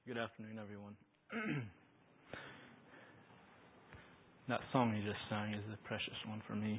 Good afternoon, everyone. That song you just sang is a precious one for me.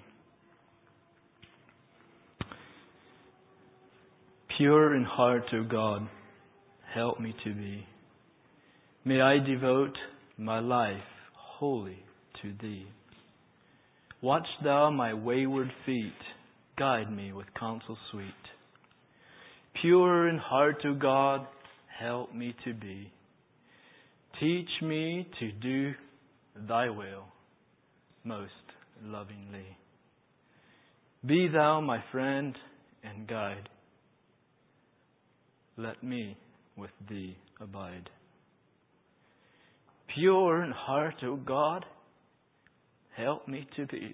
Pure in heart, O God, help me to be. May I devote my life wholly to Thee. Watch Thou my wayward feet, guide me with counsel sweet. Pure in heart, O God, help me to be. Teach me to do Thy will most lovingly. Be Thou my friend and guide. Let me with Thee abide. Pure in heart, O God, help me to be,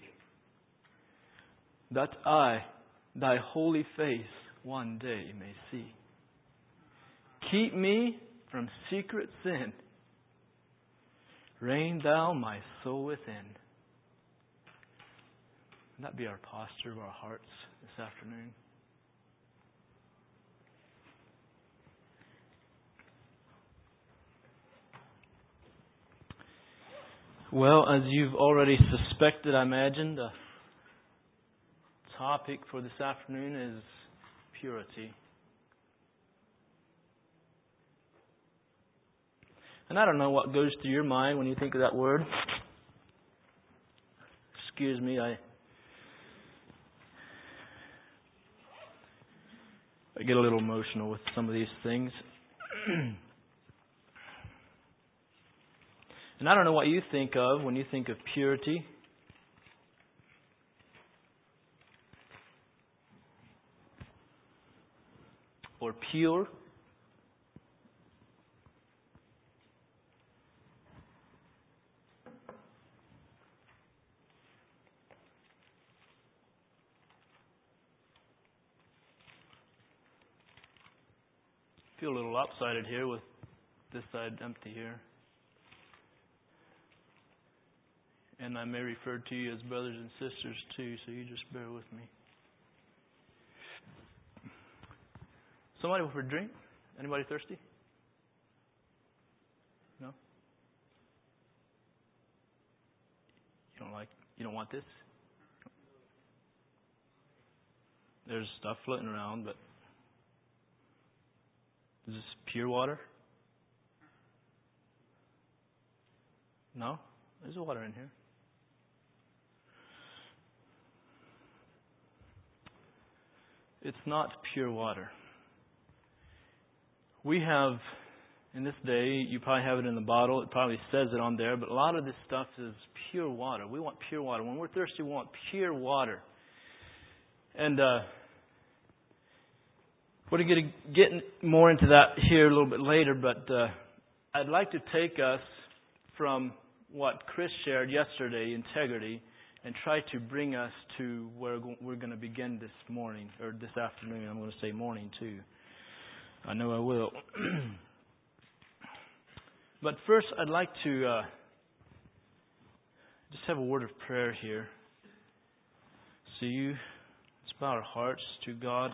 that I Thy holy face one day may see. Keep me from secret sin. Reign Thou my soul within. Would that be our posture of our hearts this afternoon? Well, as you've already suspected, I imagine, the topic for this afternoon is purity. And I don't know what goes through your mind when you think of that word. Excuse me, I get a little emotional with some of these things. And I don't know what you think of when you think of purity. Or pure. I feel a little lopsided here with this side empty here. And I may refer to you as brothers and sisters too, so you just bear with me. Somebody for a drink? Anybody thirsty? No? You don't want this? There's stuff floating around, but is this pure water? No? There's water in here. It's not pure water. We have, in this day, you probably have it in the bottle. It probably says it on there, but a lot of this stuff is pure water. We want pure water. When we're thirsty, we want pure water. And we're going to get more into that here a little bit later, but I'd like to take us from what Chris shared yesterday, integrity, and try to bring us to where we're going to begin this morning, or this afternoon. I'm going to say morning too. I know I will. But first, I'd like to just have a word of prayer here. So let's bow our hearts to God.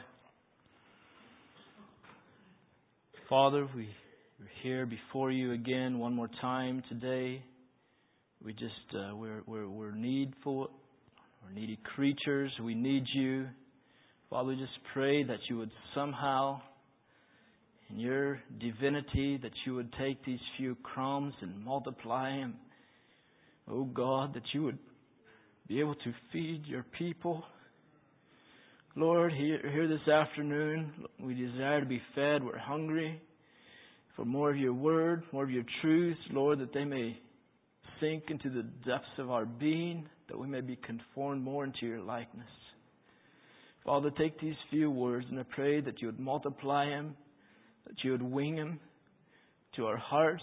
Father, we're here before you again one more time today. We just we're needful, we're needy creatures. We need you, Father. We just pray that you would somehow, in your divinity, that you would take these few crumbs and multiply them. Oh God, that you would be able to feed your people. Lord, here this afternoon, we desire to be fed. We're hungry for more of your word, more of your truth, Lord, that they may sink into the depths of our being, that we may be conformed more into your likeness. Father, take these few words and I pray that you would multiply them, that you would wing them to our hearts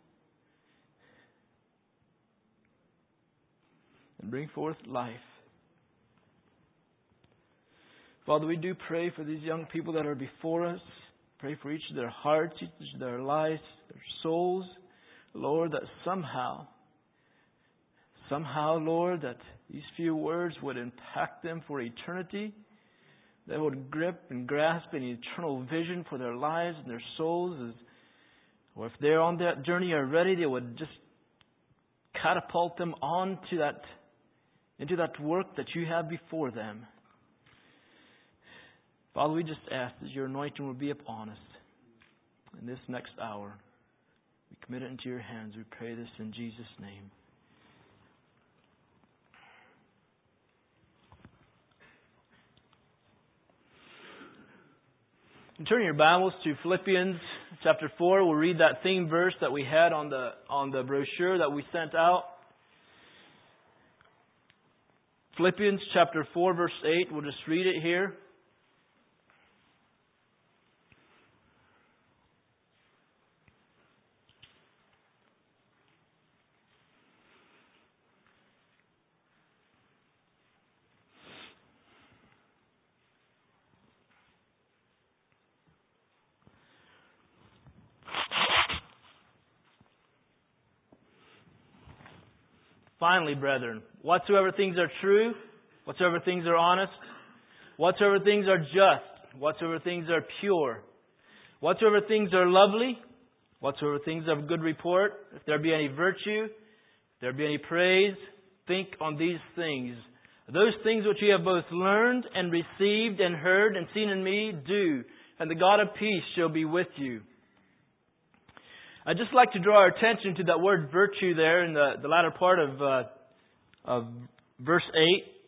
and bring forth life. Father, we do pray for these young people that are before us. Pray for each of their hearts, each of their lives, their souls. Lord, that somehow, Lord, that these few words would impact them for eternity. They would grip and grasp an eternal vision for their lives and their souls as Or if they're on that journey already, they would just catapult them into that work that you have before them. Father, we just ask that your anointing will be upon us in this next hour. We commit it into your hands. We pray this in Jesus' name. And turn your Bibles to Philippians chapter 4. We'll read that theme verse that we had on the brochure that we sent out. Philippians chapter 4, verse 8. We'll just read it here. Finally, brethren, whatsoever things are true, whatsoever things are honest, whatsoever things are just, whatsoever things are pure, whatsoever things are lovely, whatsoever things are of good report, if there be any virtue, if there be any praise, think on these things. Those things which ye have both learned and received and heard and seen in me, do, and the God of peace shall be with you. I'd just like to draw our attention to that word virtue there in the latter part of verse 8.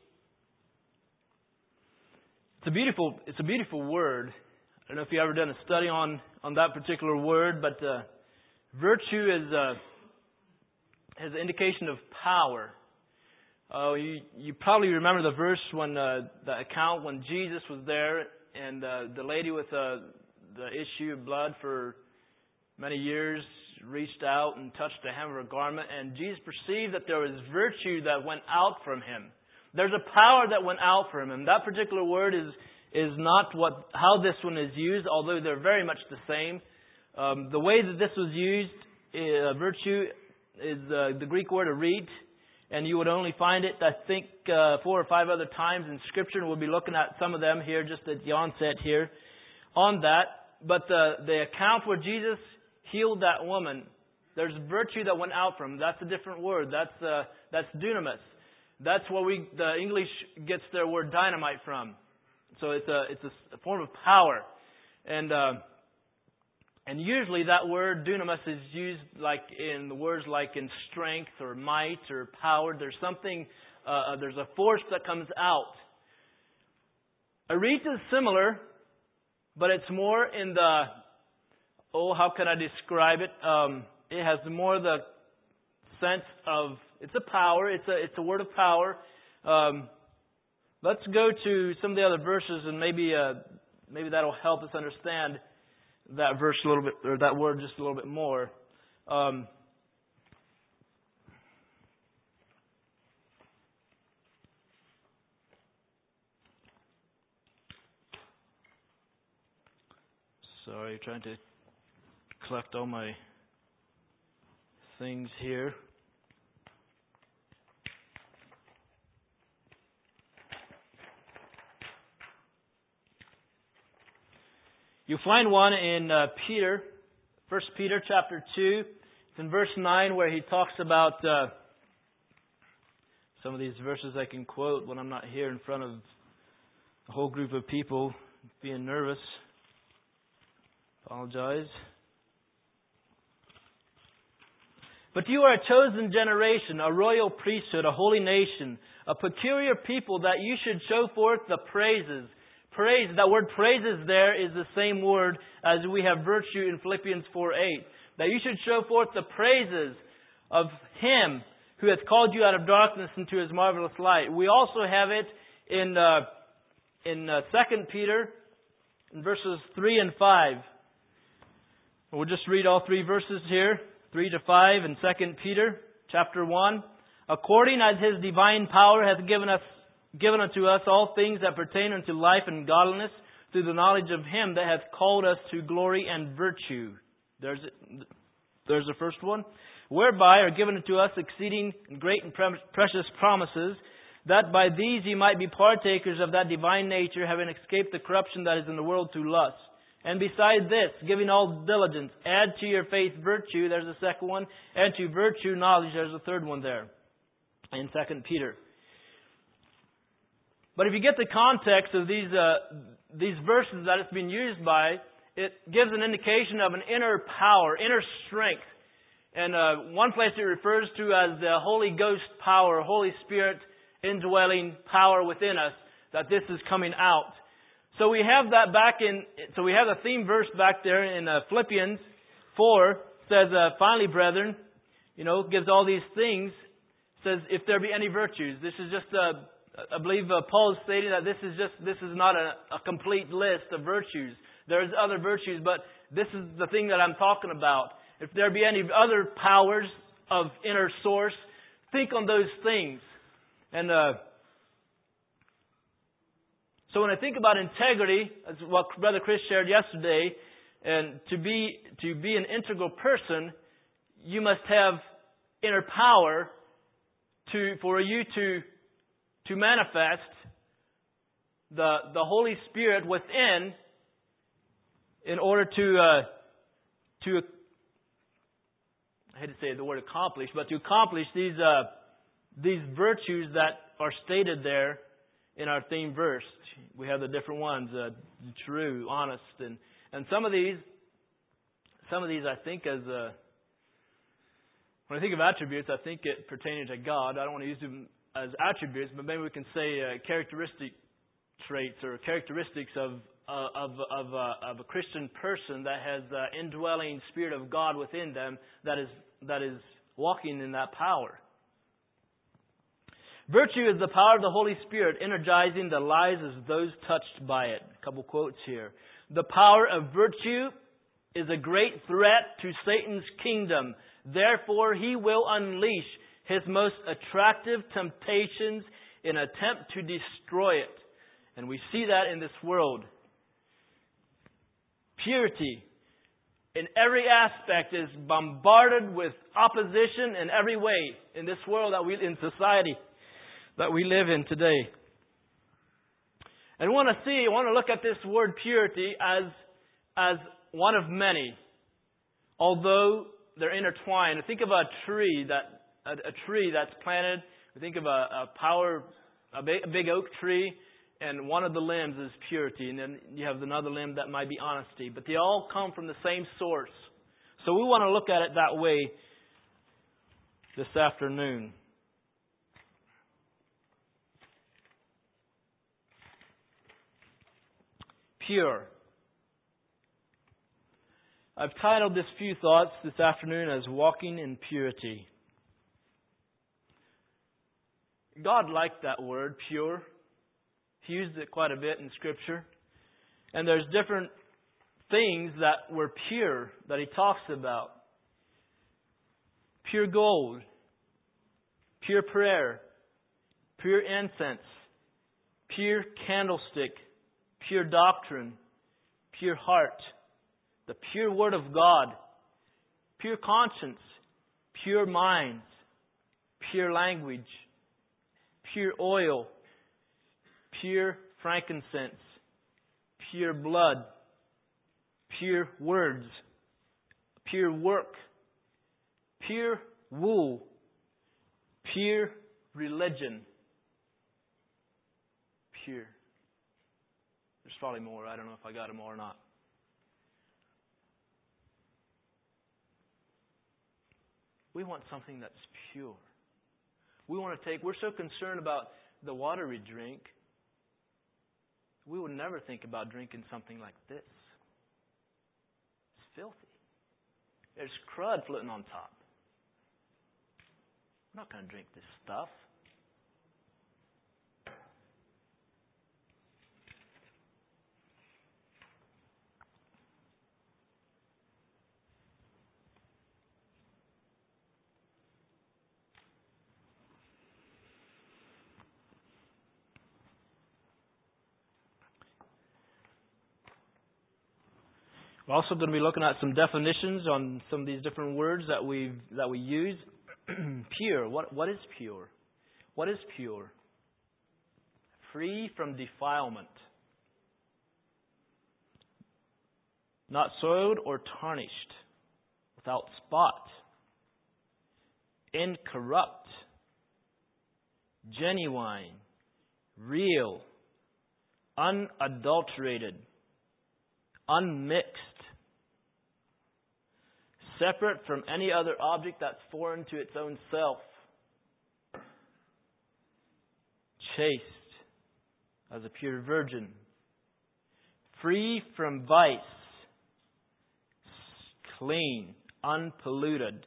It's a beautiful word. I don't know if you've ever done a study on that particular word, but virtue has an indication of power. You probably remember the verse when the account when Jesus was there and the lady with the issue of blood for many years reached out and touched the hem of her garment, and Jesus perceived that there was virtue that went out from him. There's a power that went out from him. That particular word is not how this one is used, although they're very much the same. The way that this was used, virtue, is the Greek word arit, and you would only find it, I think, 4 or 5 other times in Scripture, and we'll be looking at some of them here just at the onset here on that. But the account where Jesus healed that woman, there's virtue that went out from him. That's a different word. That's dunamis. That's where the English gets their word dynamite from. So it's a form of power, and usually that word dunamis is used like in the words like in strength or might or power. There's something. There's a force that comes out. Arit is similar, but it's more in the how can I describe it? It has more the sense of it's a power. It's a word of power. Let's go to some of the other verses, and maybe that'll help us understand that verse a little bit, or that word just a little bit more. Sorry, trying to collect all my things here. You find one in Peter, 1 Peter chapter 2. It's in verse 9 where he talks about some of these verses I can quote when I'm not here in front of a whole group of people being nervous. Apologize. But you are a chosen generation, a royal priesthood, a holy nation, a peculiar people, that you should show forth the praises. Praise, that word praises there is the same word as we have virtue in Philippians 4:8. That you should show forth the praises of Him who hath called you out of darkness into His marvelous light. We also have it in 2 Peter in verses 3 and 5. We'll just read all 3 verses here. 3 to 5 in 2 Peter chapter 1. According as His divine power hath given unto us all things that pertain unto life and godliness, through the knowledge of Him that hath called us to glory and virtue. There's the first one. Whereby are given unto us exceeding great and precious promises, that by these ye might be partakers of that divine nature, having escaped the corruption that is in the world through lust. And beside this, giving all diligence, add to your faith virtue, there's the second one. Add to virtue knowledge, there's the third one there in 2 Peter. But if you get the context of these verses that it's been used by, it gives an indication of an inner power, inner strength. And one place it refers to as the Holy Ghost power, Holy Spirit indwelling power within us, that this is coming out. So we have that so we have the theme verse back there in Philippians 4, says, finally, brethren, gives all these things, says, if there be any virtues. This is just, I believe Paul is stating that this is not a complete list of virtues. There's other virtues, but this is the thing that I'm talking about. If there be any other powers of inner source, think on those things. And so when I think about integrity, that's what Brother Chris shared yesterday, and to be an integral person, you must have inner power for you to manifest the Holy Spirit within, in order to I hate to say the word accomplish, but to accomplish these virtues that are stated there in our theme verse. We have the different ones: true, honest, and some of these I think as when I think of attributes, I think it pertaining to God. I don't want to use them as attributes, but maybe we can say characteristic traits or characteristics of a Christian person that has the indwelling Spirit of God within them, that is walking in that power. Virtue is the power of the Holy Spirit energizing the lives of those touched by it. A couple quotes here. The power of virtue is a great threat to Satan's kingdom. Therefore, he will unleash his most attractive temptations in an attempt to destroy it. And we see that in this world. Purity in every aspect is bombarded with opposition in every way in this world in society that we live in today. And we want to look at this word purity as one of many, although they're intertwined. Think of a tree that's planted. Think of a big oak tree, and one of the limbs is purity, and then you have another limb that might be honesty. But they all come from the same source. So we want to look at it that way this afternoon. Pure. I've titled this few thoughts this afternoon as Walking in Purity. God liked that word, pure. He used it quite a bit in Scripture. And there's different things that were pure that He talks about. Pure gold, pure prayer, pure incense, pure candlestick, pure doctrine, pure heart, the pure Word of God, pure conscience, pure minds, pure language, pure oil, pure frankincense, pure blood, pure words, pure work, pure wool, pure religion, pure. There's probably more. I don't know if I got them all or not. We want something that's pure. We're so concerned about the water we drink, we would never think about drinking something like this. It's filthy. There's crud floating on top. I'm not going to drink this stuff. We're also going to be looking at some definitions on some of these different words that we use. Pure. What is pure? What is pure? Free from defilement. not soiled or tarnished, without spot, incorrupt, genuine, real, unadulterated, unmixed, separate from any other object that's foreign to its own self, chaste as a pure virgin, free from vice, clean, unpolluted,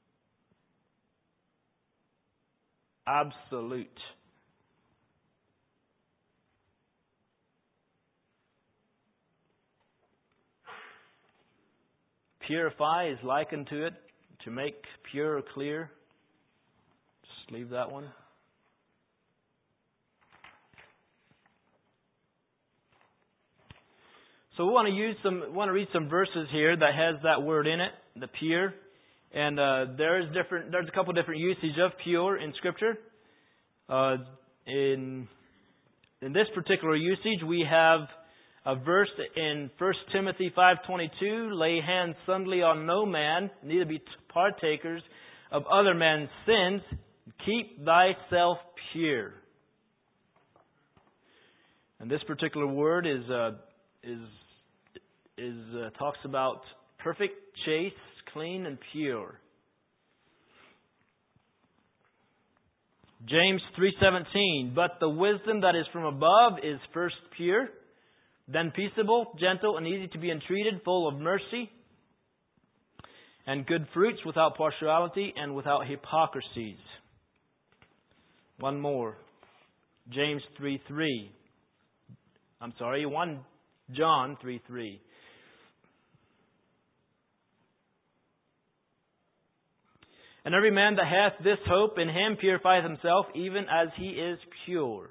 absolute. Purify is likened to it, to make pure or clear. Just leave that one. So we want to read some verses here that has that word in it, the pure. And there's a couple different usage of pure in Scripture. In this particular usage, we have a verse in 1 Timothy 5:22, lay hands suddenly on no man, neither be partakers of other men's sins, keep thyself pure. And this particular word talks about perfect, chaste, clean, and pure. James 3:17, but the wisdom that is from above is first pure, then peaceable, gentle, and easy to be entreated, full of mercy and good fruits, without partiality and without hypocrisies. One more. James 3:3. 1 John 3:3. And every man that hath this hope in him purifieth himself, even as he is pure.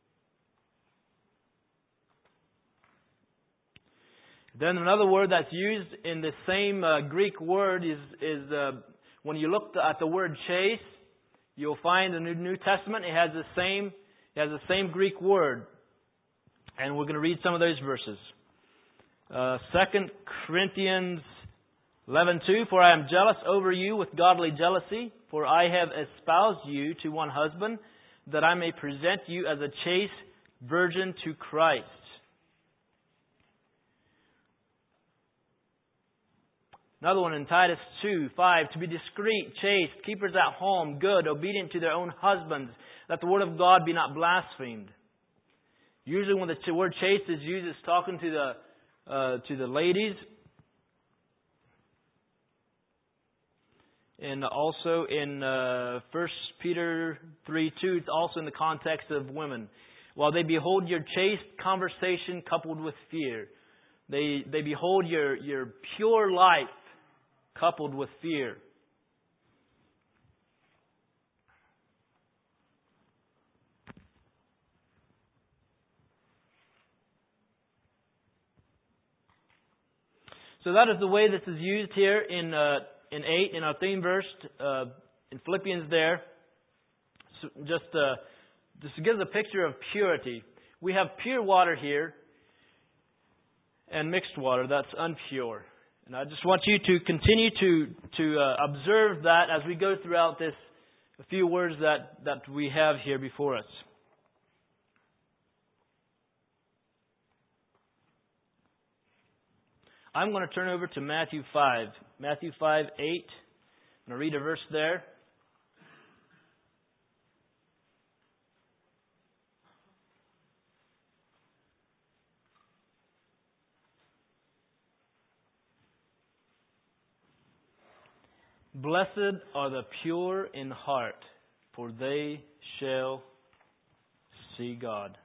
Then another word that's used in the same Greek word is when you look at the word chaste, you'll find in the New Testament it has the same Greek word. And we're going to read some of those verses. 2 Corinthians 11:2, for I am jealous over you with godly jealousy, for I have espoused you to one husband, that I may present you as a chaste virgin to Christ. Another one in Titus 2:5, to be discreet, chaste, keepers at home, good, obedient to their own husbands, that the word of God be not blasphemed. Usually when the word chaste is used, it's talking to the ladies. And also in 1 Peter 3:2, it's also in the context of women. While they behold your chaste conversation coupled with fear. They behold your pure life coupled with fear. So that is the way this is used here in 8, in our theme verse, in Philippians there. So just to give a picture of purity. We have pure water here and mixed water that's unpure. And I just want you to continue to observe that as we go throughout this, a few words that we have here before us. I'm going to turn over to Matthew 5. Matthew 5:8. I'm going to read a verse there. Blessed are the pure in heart, for they shall see God.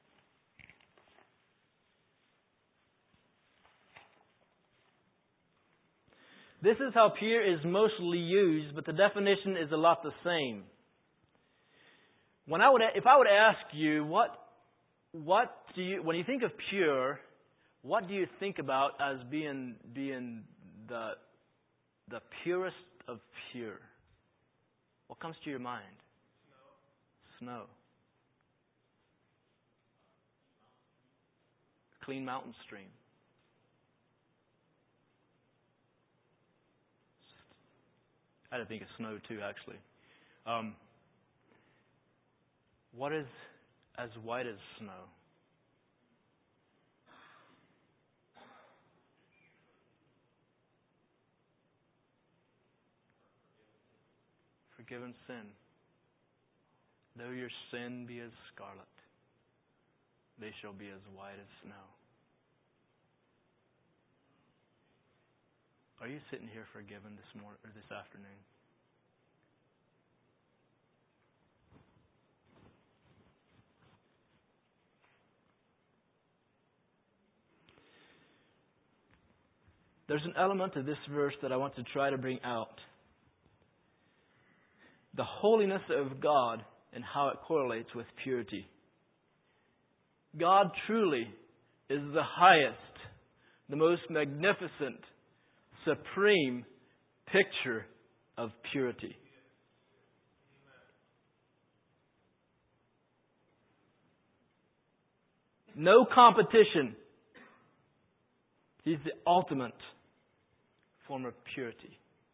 This is how pure is mostly used, but the definition is a lot the same. If I would ask you, what do you, when you think of pure, what do you think about as being the purest of pure? What comes to your mind? Snow. Clean mountain stream. I had to think of snow too, actually. What is as white as snow? Forgiven sin. Though your sin be as scarlet, they shall be as white as snow. Are you sitting here forgiven this morning or this afternoon? There's an element of this verse that I want to try to bring out. The holiness of God and how it correlates with purity. God truly is the highest, the most magnificent, supreme picture of purity. No competition. He's the ultimate form of purity.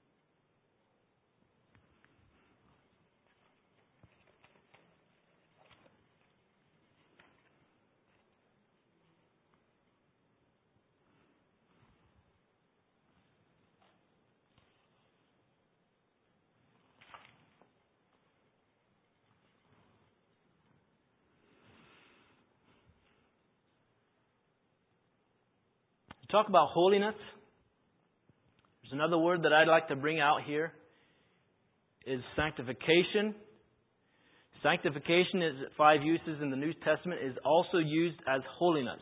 Talk about holiness. There's another word that I'd like to bring out here is sanctification. Sanctification is 5 uses in the New Testament, is also used as holiness.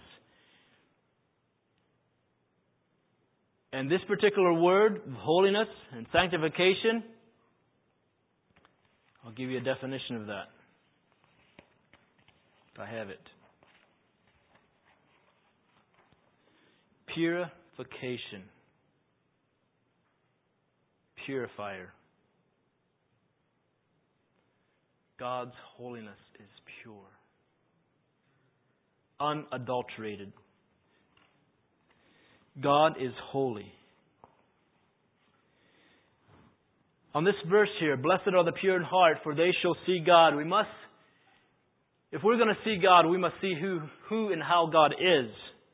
And this particular word, holiness and sanctification, I'll give you a definition of that, if I have it. Purification. Purifier. God's holiness is pure. Unadulterated. God is holy. On this verse here, blessed are the pure in heart, for they shall see God. If we're going to see God, we must see who and how God is.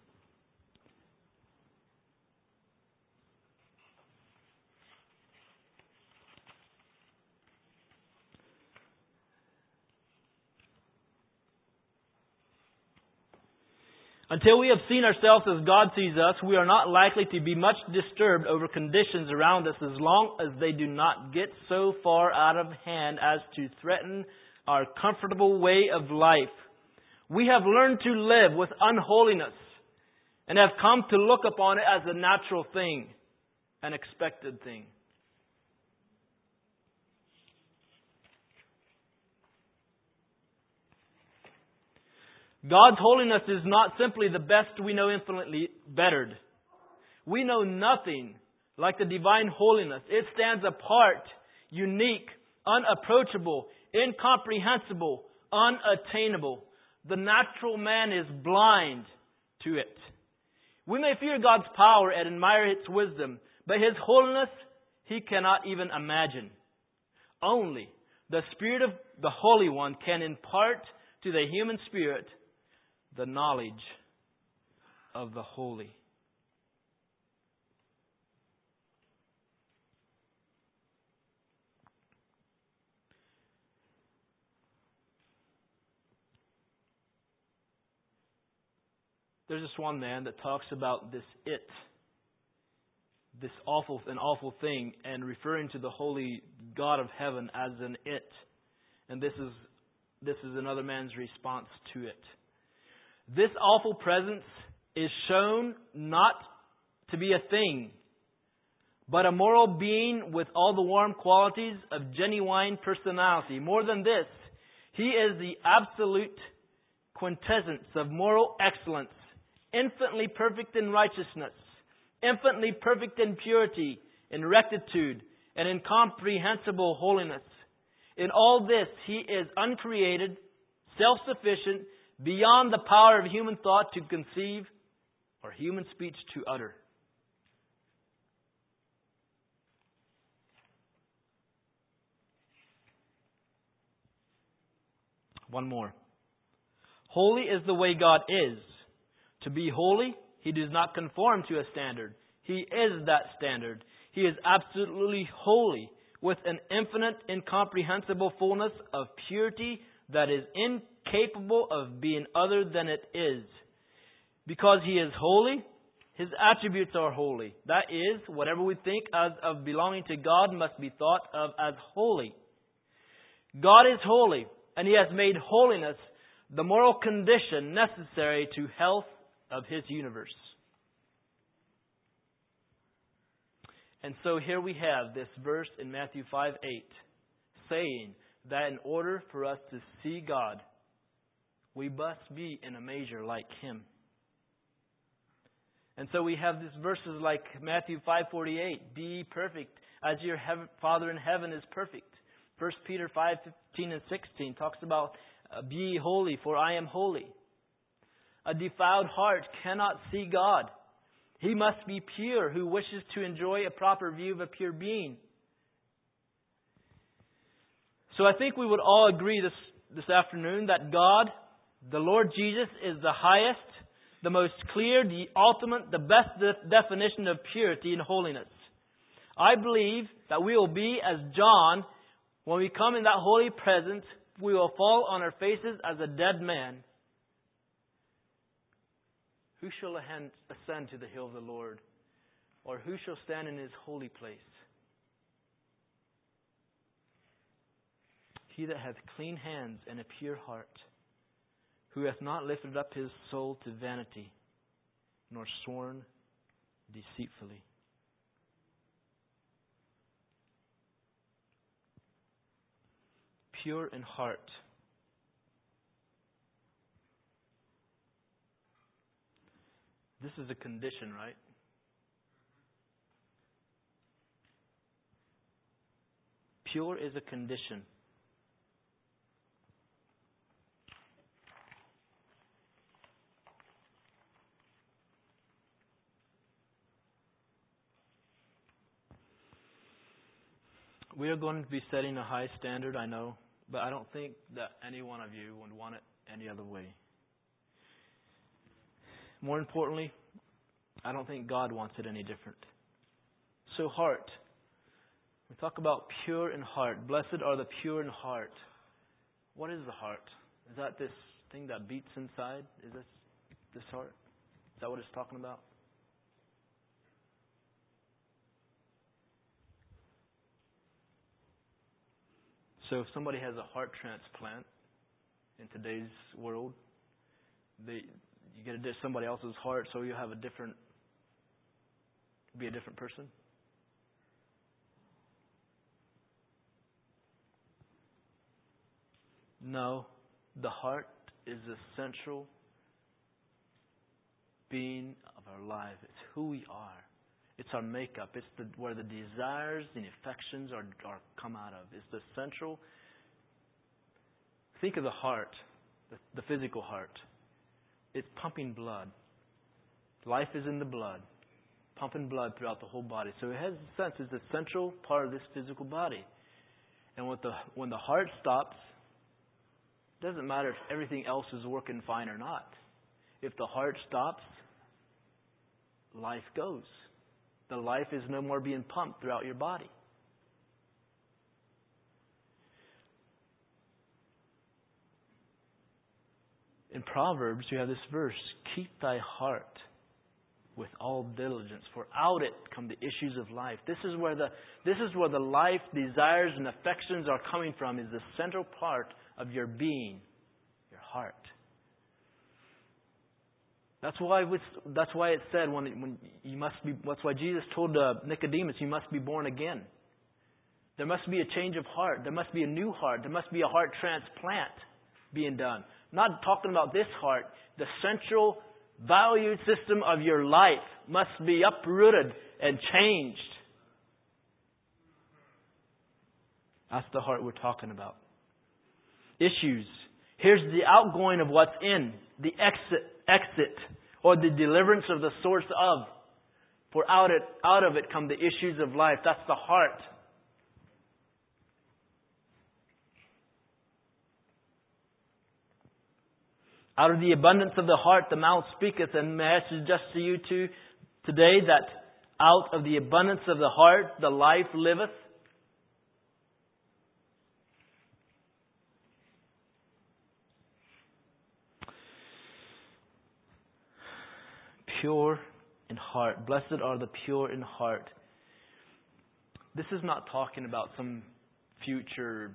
Until we have seen ourselves as God sees us, we are not likely to be much disturbed over conditions around us as long as they do not get so far out of hand as to threaten our comfortable way of life. We have learned to live with unholiness and have come to look upon it as a natural thing, an expected thing. God's holiness is not simply the best we know, infinitely bettered. We know nothing like the divine holiness. It stands apart, unique, unapproachable, incomprehensible, unattainable. The natural man is blind to it. We may fear God's power and admire its wisdom, but His holiness He cannot even imagine. Only the Spirit of the Holy One can impart to the human spirit the knowledge of the holy. There's this one man that talks about this an awful thing, and referring to the holy God of heaven as an it. And this is another man's response to it. This awful presence is shown not to be a thing, but a moral being with all the warm qualities of genuine personality. More than this, He is the absolute quintessence of moral excellence, infinitely perfect in righteousness, infinitely perfect in purity, in rectitude, and incomprehensible holiness. In all this, He is uncreated, self-sufficient, beyond the power of human thought to conceive or human speech to utter. One more. Holy is the way God is. To be holy, He does not conform to a standard. He is that standard. He is absolutely holy, with an infinite, incomprehensible fullness of purity that is incapable of being other than it is. Because He is holy, His attributes are holy. That is, whatever we think as of belonging to God must be thought of as holy. God is holy, and He has made holiness the moral condition necessary to health of His universe. And so here we have this verse in Matthew 5:8 saying that in order for us to see God, we must be in a measure like Him. And so we have these verses like Matthew 5:48, be perfect as your Father in heaven is perfect. 1 Peter 5:15 and 16 talks about be ye holy, for I am holy. A defiled heart cannot see God. He must be pure who wishes to enjoy a proper view of a pure being. So I think we would all agree this afternoon that God, the Lord Jesus, is the highest, the most clear, the ultimate, the best definition of purity and holiness. I believe that we will be as John. When we come in that holy presence, we will fall on our faces as a dead man. Who shall ascend to the hill of the Lord? Or who shall stand in His holy place? He that hath clean hands and a pure heart, who hath not lifted up his soul to vanity, nor sworn deceitfully. Pure in heart. This is a condition, right? Pure is a condition. We are going to be setting a high standard, I know, but I don't think that any one of you would want it any other way. More importantly, I don't think God wants it any different. So heart. We talk about pure in heart. Blessed are the pure in heart. What is the heart? Is that this thing that beats inside? Is this heart? Is that what it's talking about? So if somebody has a heart transplant in today's world, you get somebody else's heart, so you have be a different person. No, the heart is the central being of our life. It's who we are. It's our makeup. It's where the desires and affections are come out of. It's the central. Think of the heart, the physical heart. It's pumping blood. Life is in the blood, pumping blood throughout the whole body. So it has a sense it's the central part of this physical body. And when the heart stops, it doesn't matter if everything else is working fine or not. If the heart stops, life goes. The life is no more being pumped throughout your body. In Proverbs, you have this verse, keep thy heart with all diligence, for out it come the issues of life. This is where the life, desires, and affections are coming from, is the central part of your being, your heart. That's why it said when you must be. That's why Jesus told Nicodemus, you must be born again. There must be a change of heart. There must be a new heart. There must be a heart transplant being done. Not talking about this heart. The central value system of your life must be uprooted and changed. That's the heart we're talking about. Issues. Here's the outgoing of what's in. The exit. Or the deliverance of the source of. For out of it come the issues of life. That's the heart. Out of the abundance of the heart, the mouth speaketh. And may I suggest to you too today that out of the abundance of the heart, the life liveth. Pure in heart. Blessed are the pure in heart. This is not talking about some future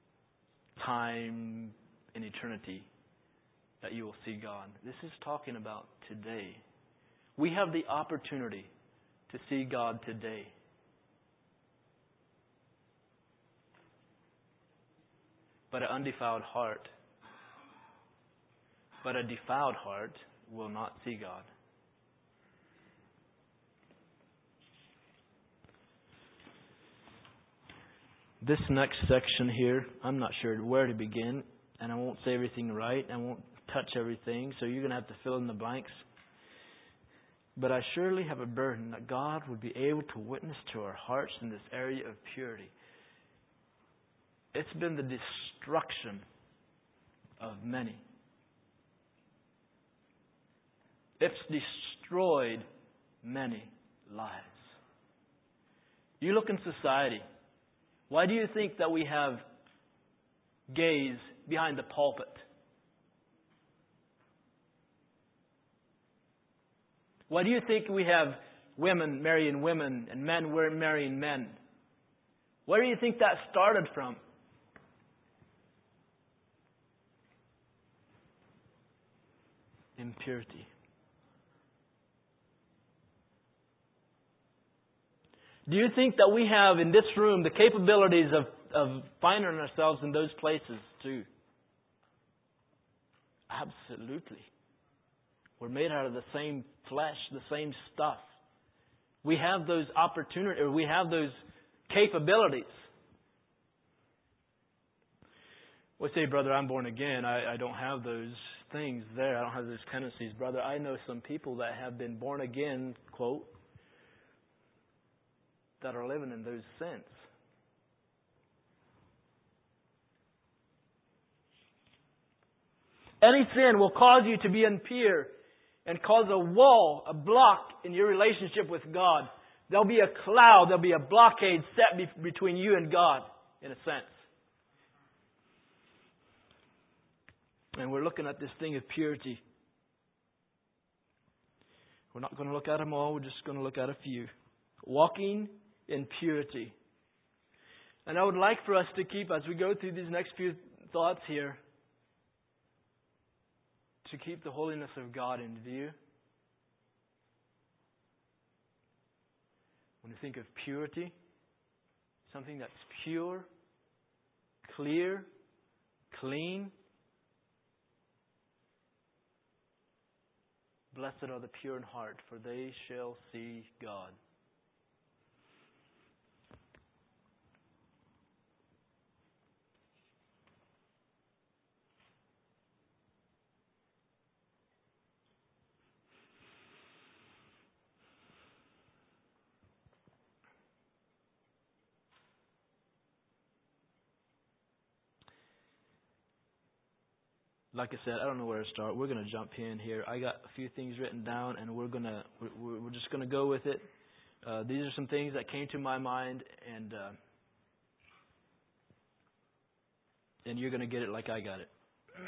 time in eternity that you will see God. This is talking about today. We have the opportunity to see God today. But an undefiled heart, but a defiled heart will not see God. This next section here, I'm not sure where to begin, and I won't say everything right. I won't touch everything, so you're going to have to fill in the blanks. But I surely have a burden that God would be able to witness to our hearts in this area of purity. It's been the destruction of many. It's destroyed many lives. You look in society. Why do you think that we have gays behind the pulpit? Why do you think we have women marrying women and men marrying men? Where do you think that started from? Impurity. Do you think that we have in this room the capabilities of finding ourselves in those places too? Absolutely. We're made out of the same flesh, the same stuff. We have those opportunities, or we have those capabilities. Well, say, brother, I'm born again. I don't have those things there. I don't have those tendencies. Brother, I know some people that have been born again, quote, that are living in those sins. Any sin will cause you to be impure and cause a wall, a block in your relationship with God. There'll be a cloud, there'll be a blockade set between you and God, in a sense. And we're looking at this thing of purity. We're not going to look at them all, we're just going to look at a few. Walking in purity. And I would like for us to keep, as we go through these next few thoughts here, to keep the holiness of God in view. When you think of purity, something that's pure, clear, clean. Blessed are the pure in heart, for they shall see God. Like I said, I don't know where to start. We're going to jump in here. I got a few things written down, and we're just going to go with it. These are some things that came to my mind, and you're going to get it like I got it.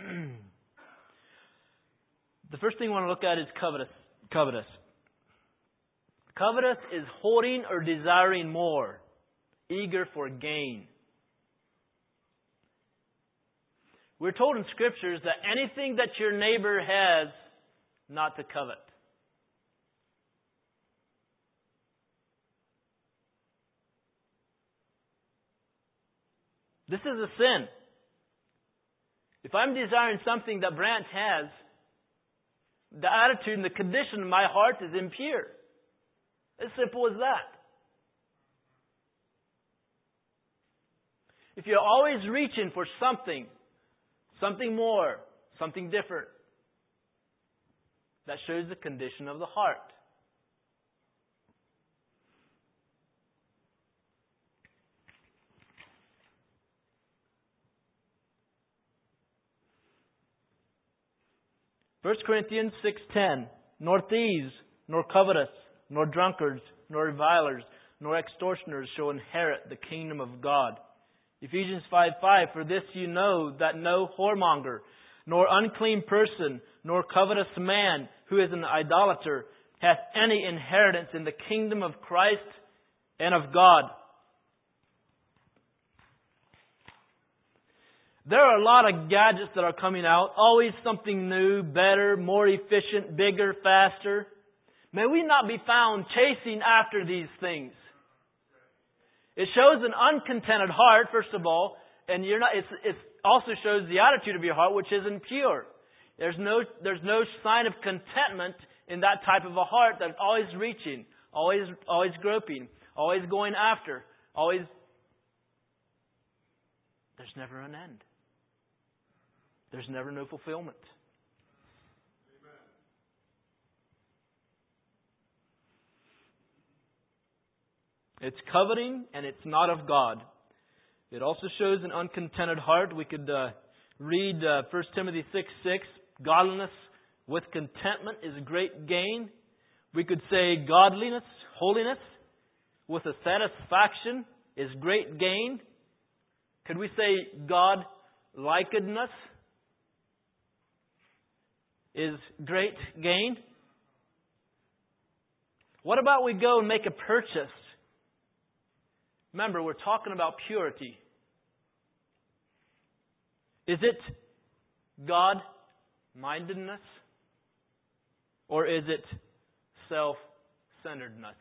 The first thing I want to look at is covetous. Covetous is hoarding or desiring more, eager for gain. We're told in Scriptures that anything that your neighbor has, not to covet. This is a sin. If I'm desiring something that Brant has, the attitude and the condition of my heart is impure. As simple as that. If you're always reaching for something more, something different, that shows the condition of the heart. 1 Corinthians 6:10, nor thieves, nor covetous, nor drunkards, nor revilers, nor extortioners shall inherit the kingdom of God. Ephesians 5:5, for this you know that no whoremonger, nor unclean person, nor covetous man who is an idolater hath any inheritance in the kingdom of Christ and of God. There are a lot of gadgets that are coming out. Always something new, better, more efficient, bigger, faster. May we not be found chasing after these things. It shows an uncontented heart, first of all, and it also shows the attitude of your heart, which is impure. There's no sign of contentment in that type of a heart that's always reaching, always groping, always going after, always. There's never an end. There's never no fulfillment. It's coveting, and it's not of God. It also shows an uncontented heart. We could read 1 Timothy 6:6. Godliness with contentment is great gain. We could say godliness, holiness, with a satisfaction is great gain. Could we say God-likedness is great gain? What about we go and make a purchase? Remember, we're talking about purity. Is it God-mindedness? Or is it self-centeredness?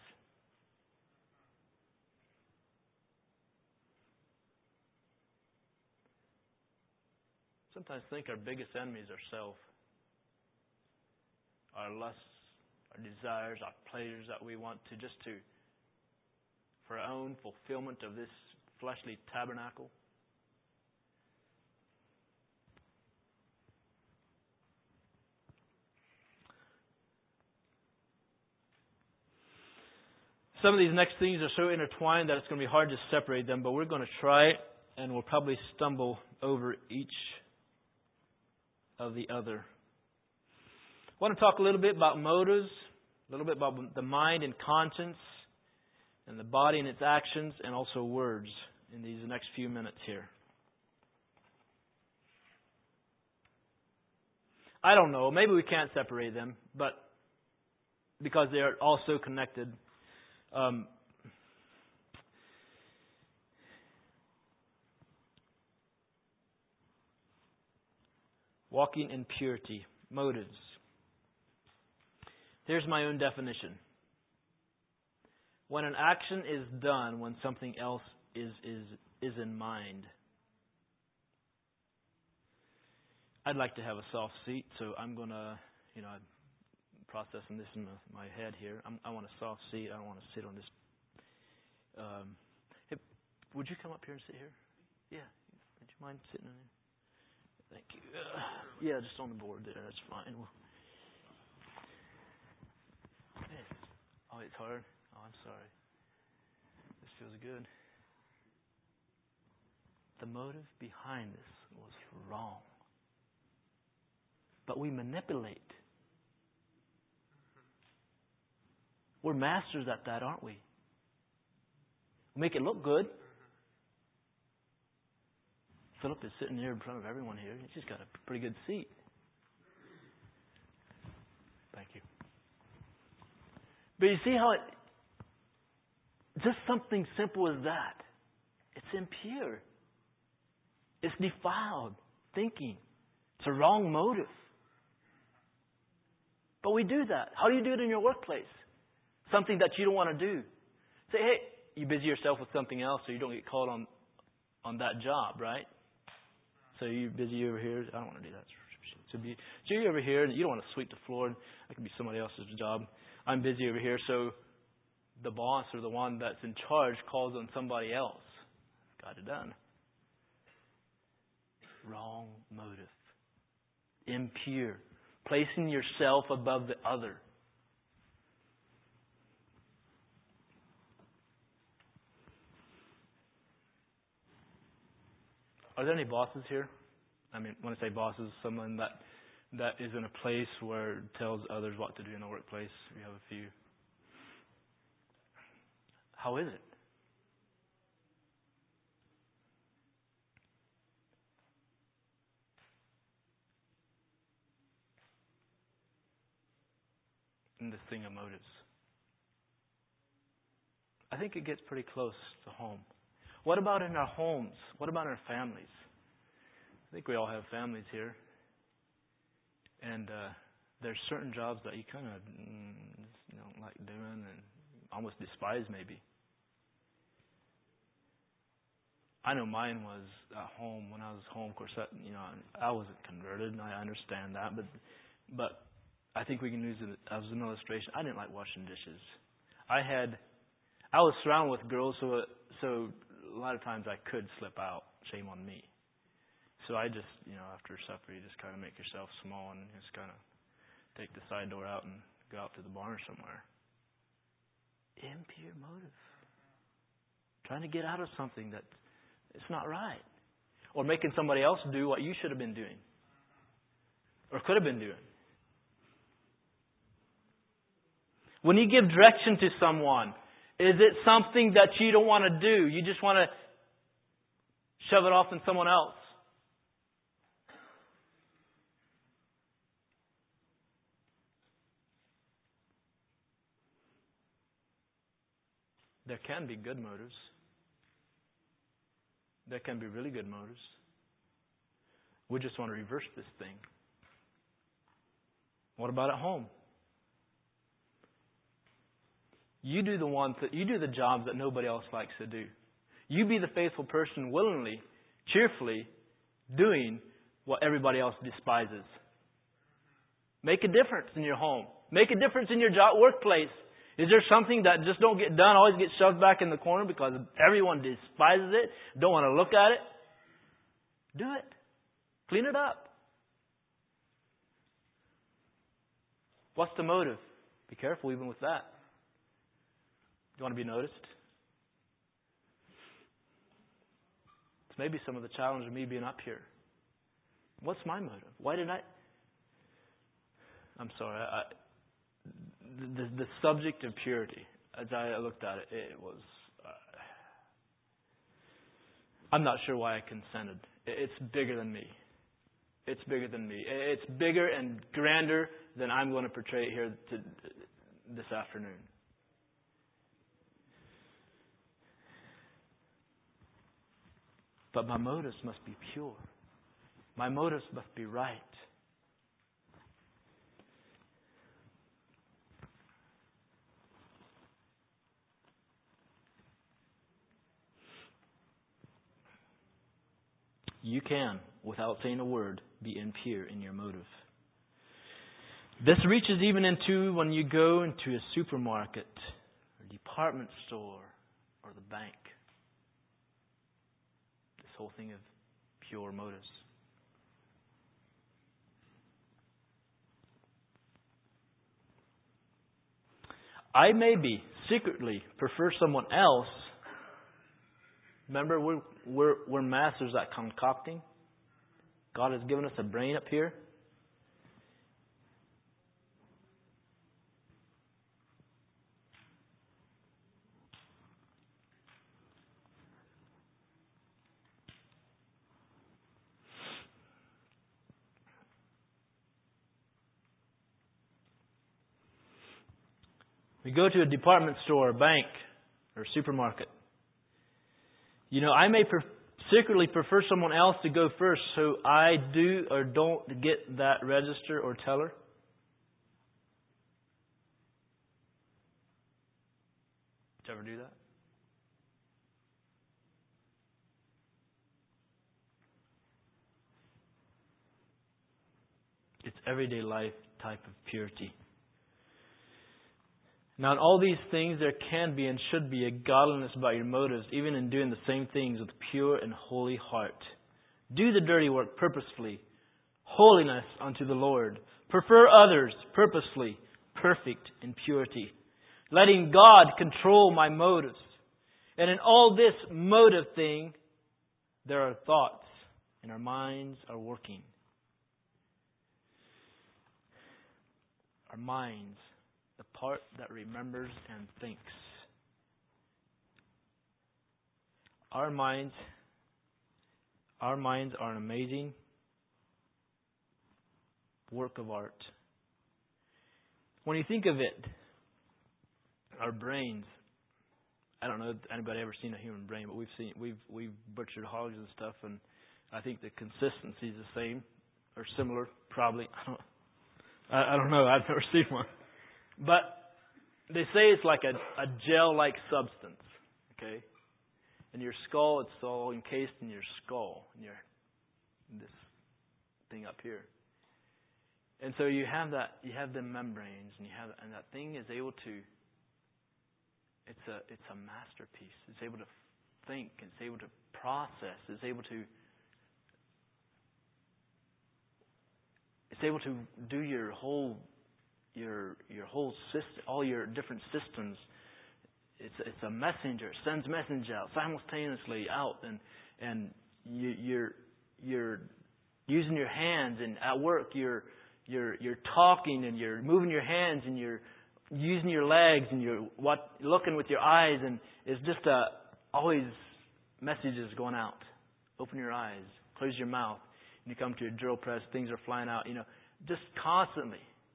Sometimes I think our biggest enemies are self. Our lusts, our desires, our pleasures that we want to for our own fulfillment of this fleshly tabernacle. Some of these next things are so intertwined that it's going to be hard to separate them, but we're going to try it, and we'll probably stumble over each of the other. I want to talk a little bit about motives, a little bit about the mind and conscience, and the body and its actions, and also words in these next few minutes here. I don't know. Maybe we can't separate them, but because they are all so connected. Walking in purity. Motives. Here's my own definition. When an action is done, when something else is in mind. I'd like to have a soft seat, so I'm going to, I'm processing this in my head here. I want a soft seat. I don't want to sit on this. Hey, would you come up here and sit here? Yeah. Would you mind sitting in there? Thank you. Yeah, just on the board there. That's fine. Oh, it's hard. Oh, I'm sorry. This feels good. The motive behind this was wrong. But we manipulate. We're masters at that, aren't we? We make it look good. Philip is sitting here in front of everyone here. He's just got a pretty good seat. Thank you. But you see how just something simple as that, it's impure. It's defiled thinking. It's a wrong motive. But we do that. How do you do it in your workplace? Something that you don't want to do. Say, hey, you busy yourself with something else so you don't get called on that job, right? So you're busy over here. I don't want to do that. So you're over here and you don't want to sweep the floor. That could be somebody else's job. I'm busy over here, so the boss or the one that's in charge calls on somebody else. Got it done. Wrong motive. Impure. Placing yourself above the other. Are there any bosses here? I mean, when I say bosses, someone that that is in a place where it tells others what to do in the workplace? We have a few. How is it? In this thing of motives. I think it gets pretty close to home. What about in our homes? What about our families? I think we all have families here. And there's certain jobs that you kind of don't like doing and almost despise maybe. I know mine was at home. When I was home, of course, I wasn't converted, and I understand that. But I think we can use it as an illustration. I didn't like washing dishes. I was surrounded with girls, so a lot of times I could slip out. Shame on me. So I just, after supper, you just kind of make yourself small and just kind of take the side door out and go out to the barn somewhere. Impure motive. Trying to get out of something that it's not right. Or making somebody else do what you should have been doing. Or could have been doing. When you give direction to someone, is it something that you don't want to do? You just want to shove it off on someone else? There can be good motives. There can be really good motives. We just want to reverse this thing. What about at home? You do the jobs that nobody else likes to do. You be the faithful person willingly, cheerfully doing what everybody else despises. Make a difference in your home. Make a difference in your workplace. Is there something that just don't get done, always gets shoved back in the corner because everyone despises it, don't want to look at it? Do it. Clean it up. What's the motive? Be careful even with that. You want to be noticed? It's maybe some of the challenge of me being up here. What's my motive? Why did I'm sorry. The subject of purity, as I looked at it, it was... I'm not sure why I consented. It's bigger than me. It's bigger than me. It's bigger and grander than I'm going to portray it here this afternoon. But my motives must be pure. My motives must be right. You can, without saying a word, be impure in your motive. This reaches even into when you go into a supermarket, or department store, or the bank. This whole thing of pure motives. I maybe secretly prefer someone else. Remember, we're masters at concocting. God has given us a brain up here. We go to a department store, bank, or supermarket. I may secretly prefer someone else to go first, so I do or don't get that register or teller. Did you ever do that? It's everyday life type of purity. Now, in all these things, there can be and should be a godliness about your motives, even in doing the same things with pure and holy heart. Do the dirty work purposefully, holiness unto the Lord. Prefer others purposefully, perfect in purity. Letting God control my motives. And in all this motive thing, there are thoughts, and our minds are working. Our minds, the part that remembers and thinks. Our minds are an amazing work of art. When you think of it, our brains, I don't know if anybody ever seen a human brain, but we've butchered hogs and stuff, and I think the consistency is the same or similar, probably. I don't know. I've never seen one, but they say it's like a gel-like substance. Okay, in your skull, it's all encased in your skull, in this thing up here. And so you have the membranes, and that thing is able to. It's a masterpiece. It's able to think. It's able to process. It's able to do your whole system, all your different systems. It's a messenger. It sends message out simultaneously out, and you're using your hands, and at work you're talking, and you're moving your hands, and you're using your legs, and you're looking with your eyes, and it's just always messages going out. Open your eyes, close your mouth, and you come to a drill press. Things are flying out. Just constantly.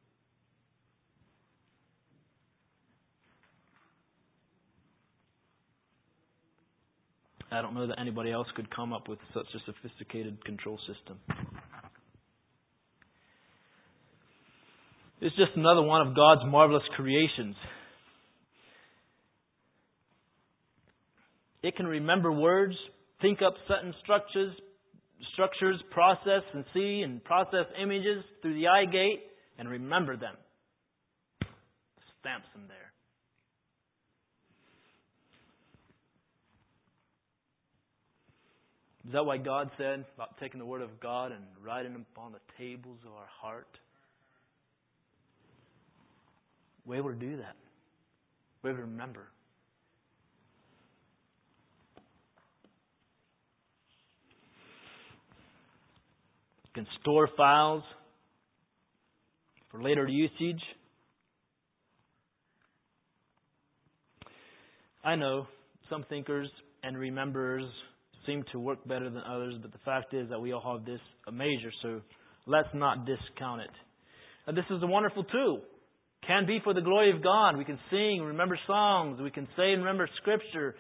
I don't know that anybody else could come up with such a sophisticated control system. It's just another one of God's marvelous creations. It can remember words, think up sentence structures, process and see and process images through the eye gate and remember them. Stamps them there. Is that why God said about taking the Word of God and writing them on the tables of our heart? We're able to do that. We're able to remember. You can store files for later usage. I know some thinkers and rememberers seem to work better than others, but the fact is that we all have this a measure, so let's not discount it. Now, this is a wonderful tool. Can be for the glory of God. We can sing, remember songs. We can say and remember Scripture.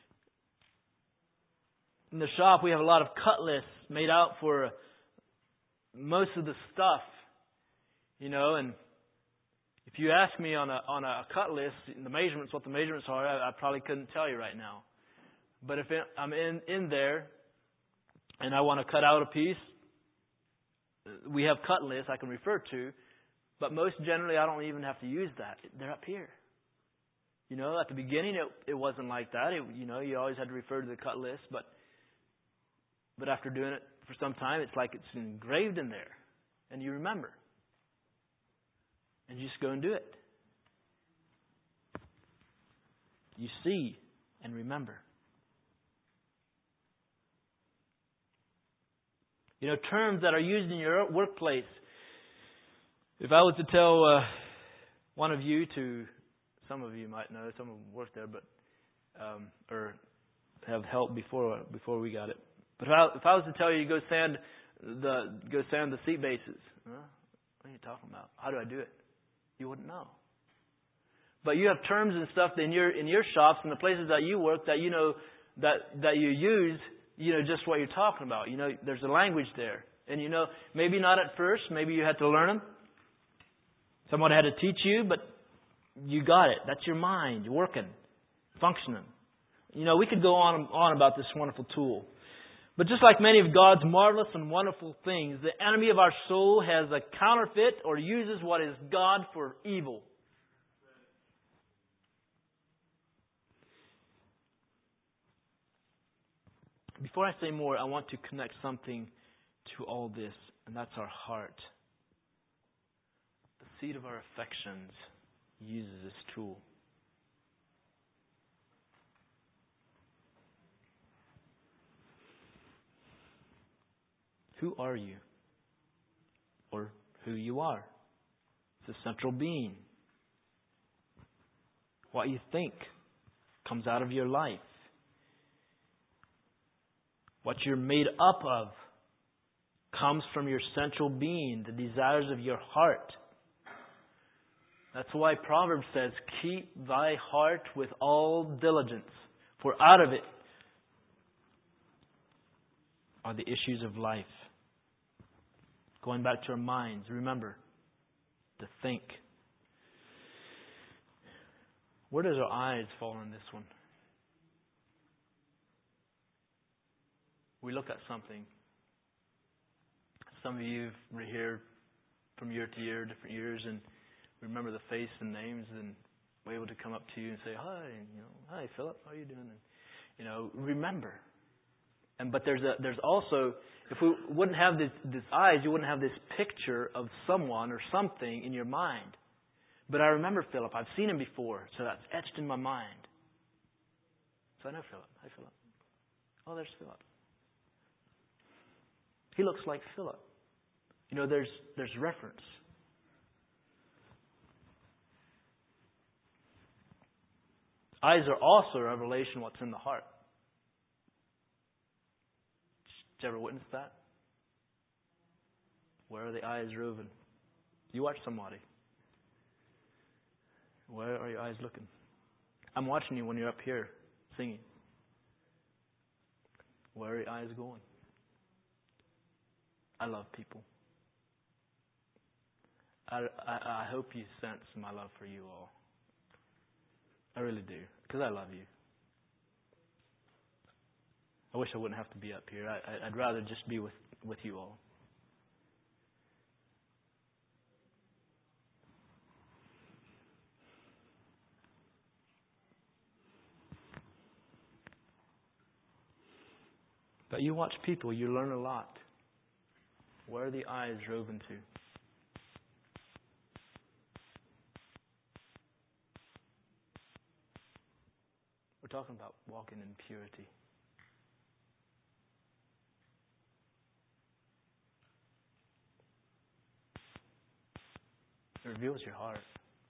In the shop, we have a lot of cut lists made out for most of the stuff, and if you ask me on a cut list, the measurements, what the measurements are, I probably couldn't tell you right now. But if I'm in there and I want to cut out a piece, we have cut lists I can refer to. But most generally, I don't even have to use that. They're up here. At the beginning, it wasn't like that. You always had to refer to the cut list. But after doing it for some time, it's like it's engraved in there. And you remember. And you just go and do it. You see and remember. Terms that are used in your workplace. If I was to tell one of you some of you might know, some of them work there, but or have helped before we got it. But if I was to tell you go sand the seat bases, what are you talking about? How do I do it? You wouldn't know. But you have terms and stuff in your shops and the places that you work that that you use. Just what you're talking about. There's a language there, and maybe not at first. Maybe you had to learn them. Someone had to teach you, but you got it. That's your mind working, functioning. We could go on about this wonderful tool. But just like many of God's marvelous and wonderful things, the enemy of our soul has a counterfeit or uses what is God for evil. Before I say more, I want to connect something to all this, and that's our heart. The seat of our affections uses this tool. Who are you? Or who you are? the central being. What you think comes out of your life. What you're made up of comes from your central being, the desires of your heart. That's why Proverbs says, keep thy heart with all diligence, for out of it are the issues of life. Going back to our minds, remember to think. Where does our eyes fall on this one? We look at something. Some of you were here from year to year, different years, and remember the face and names, and we're able to come up to you and say, hi, and, hi, Philip, how are you doing? And, remember. But there's also, if we wouldn't have this eyes, you wouldn't have this picture of someone or something in your mind. But I remember Philip. I've seen him before, so that's etched in my mind. So I know Philip. Hi, Philip. Oh, there's Philip. He looks like Philip. There's reference. Eyes are also a revelation of what's in the heart. Did you ever witness that? Where are the eyes roving? You watch somebody. Where are your eyes looking? I'm watching you when you're up here singing. Where are your eyes going? I love people. I hope you sense my love for you all. I really do, because I love you. I wish I wouldn't have to be up here. I'd rather just be with you all. But you watch people, you learn a lot. Where are the eyes roving to? We're talking about walking in purity. It reveals your heart.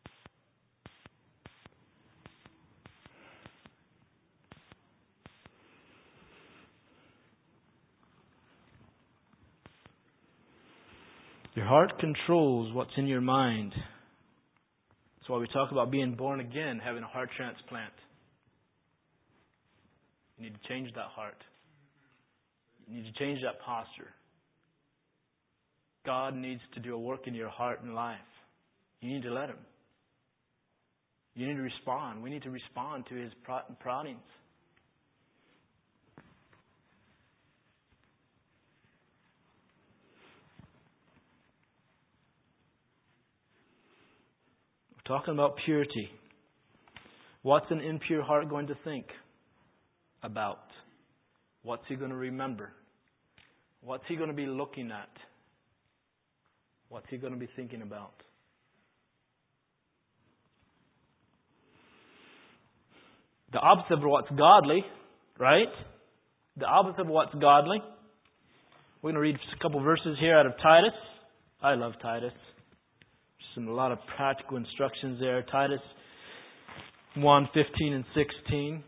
Your heart controls what's in your mind. That's why we talk about being born again, having a heart transplant. You need to change that heart. You need to change that posture. God needs to do a work in your heart and life. You need to let Him. You need to respond. We need to respond to His proddings. We're talking about purity. What's an impure heart going to think about? What's he going to remember? What's he going to be looking at? What's he going to be thinking about? The opposite of what's godly, right? The opposite of what's godly. We're going to read a couple verses here out of Titus. I love Titus. A lot of practical instructions there. Titus 1:15 and 16.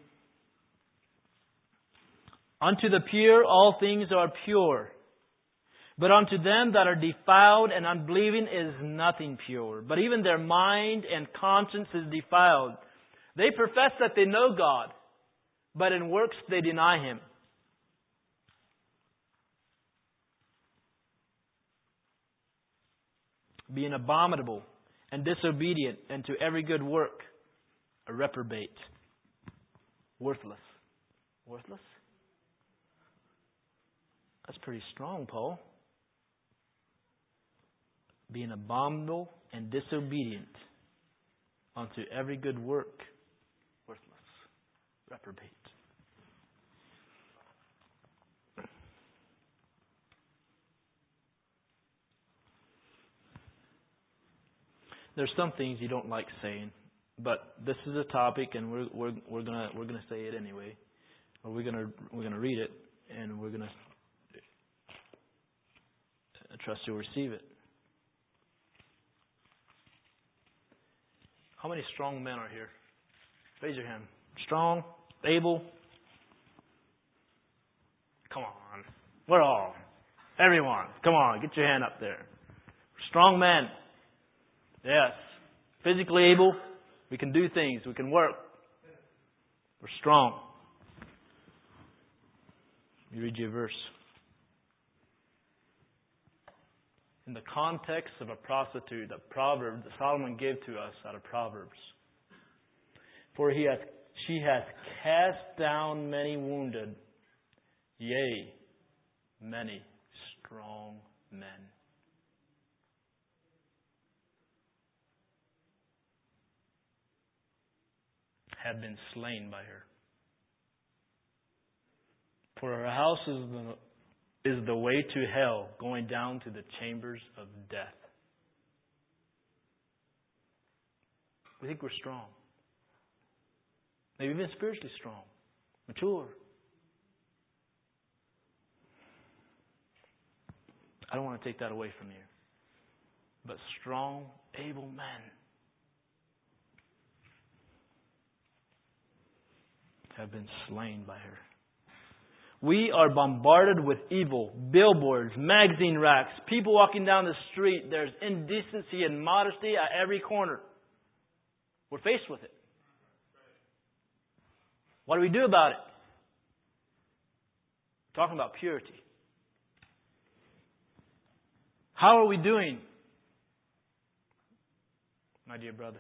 Unto the pure all things are pure, but unto them that are defiled and unbelieving is nothing pure. But even their mind and conscience is defiled. They profess that they know God, but in works they deny Him. Being abominable and disobedient and to every good work, a reprobate, worthless. Worthless? That's pretty strong, Paul. Being abominable and disobedient unto every good work, worthless, reprobate. There's some things you don't like saying, but this is a topic, and we're gonna say it anyway, or we're gonna read it, and we're gonna trust you'll receive it. How many strong men are here? Raise your hand. Strong, able. Come on. We're all. Everyone. Come on, get your hand up there. Strong men. Yes. Physically able. We can do things. We can work. We're strong. Let me read you a verse. In the context of a prostitute, a proverb that Solomon gave to us out of Proverbs. For she has cast down many wounded, yea, many strong men. Have been slain by her. For her house is the way to hell, going down to the chambers of death. We think we're strong. Maybe even spiritually strong. Mature. I don't want to take that away from you. But strong, able men have been slain by her. We are bombarded with evil, billboards, magazine racks, people walking down the street. There's indecency and modesty at every corner. We're faced with it. What do we do about it? We're talking about purity. How are we doing, my dear brothers?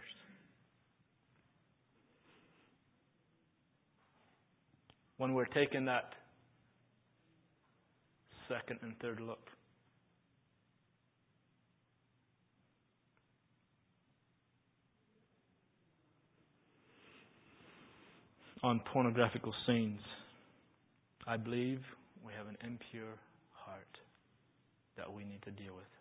When we're taking that second and third look. On pornographical scenes, I believe we have an impure heart that we need to deal with.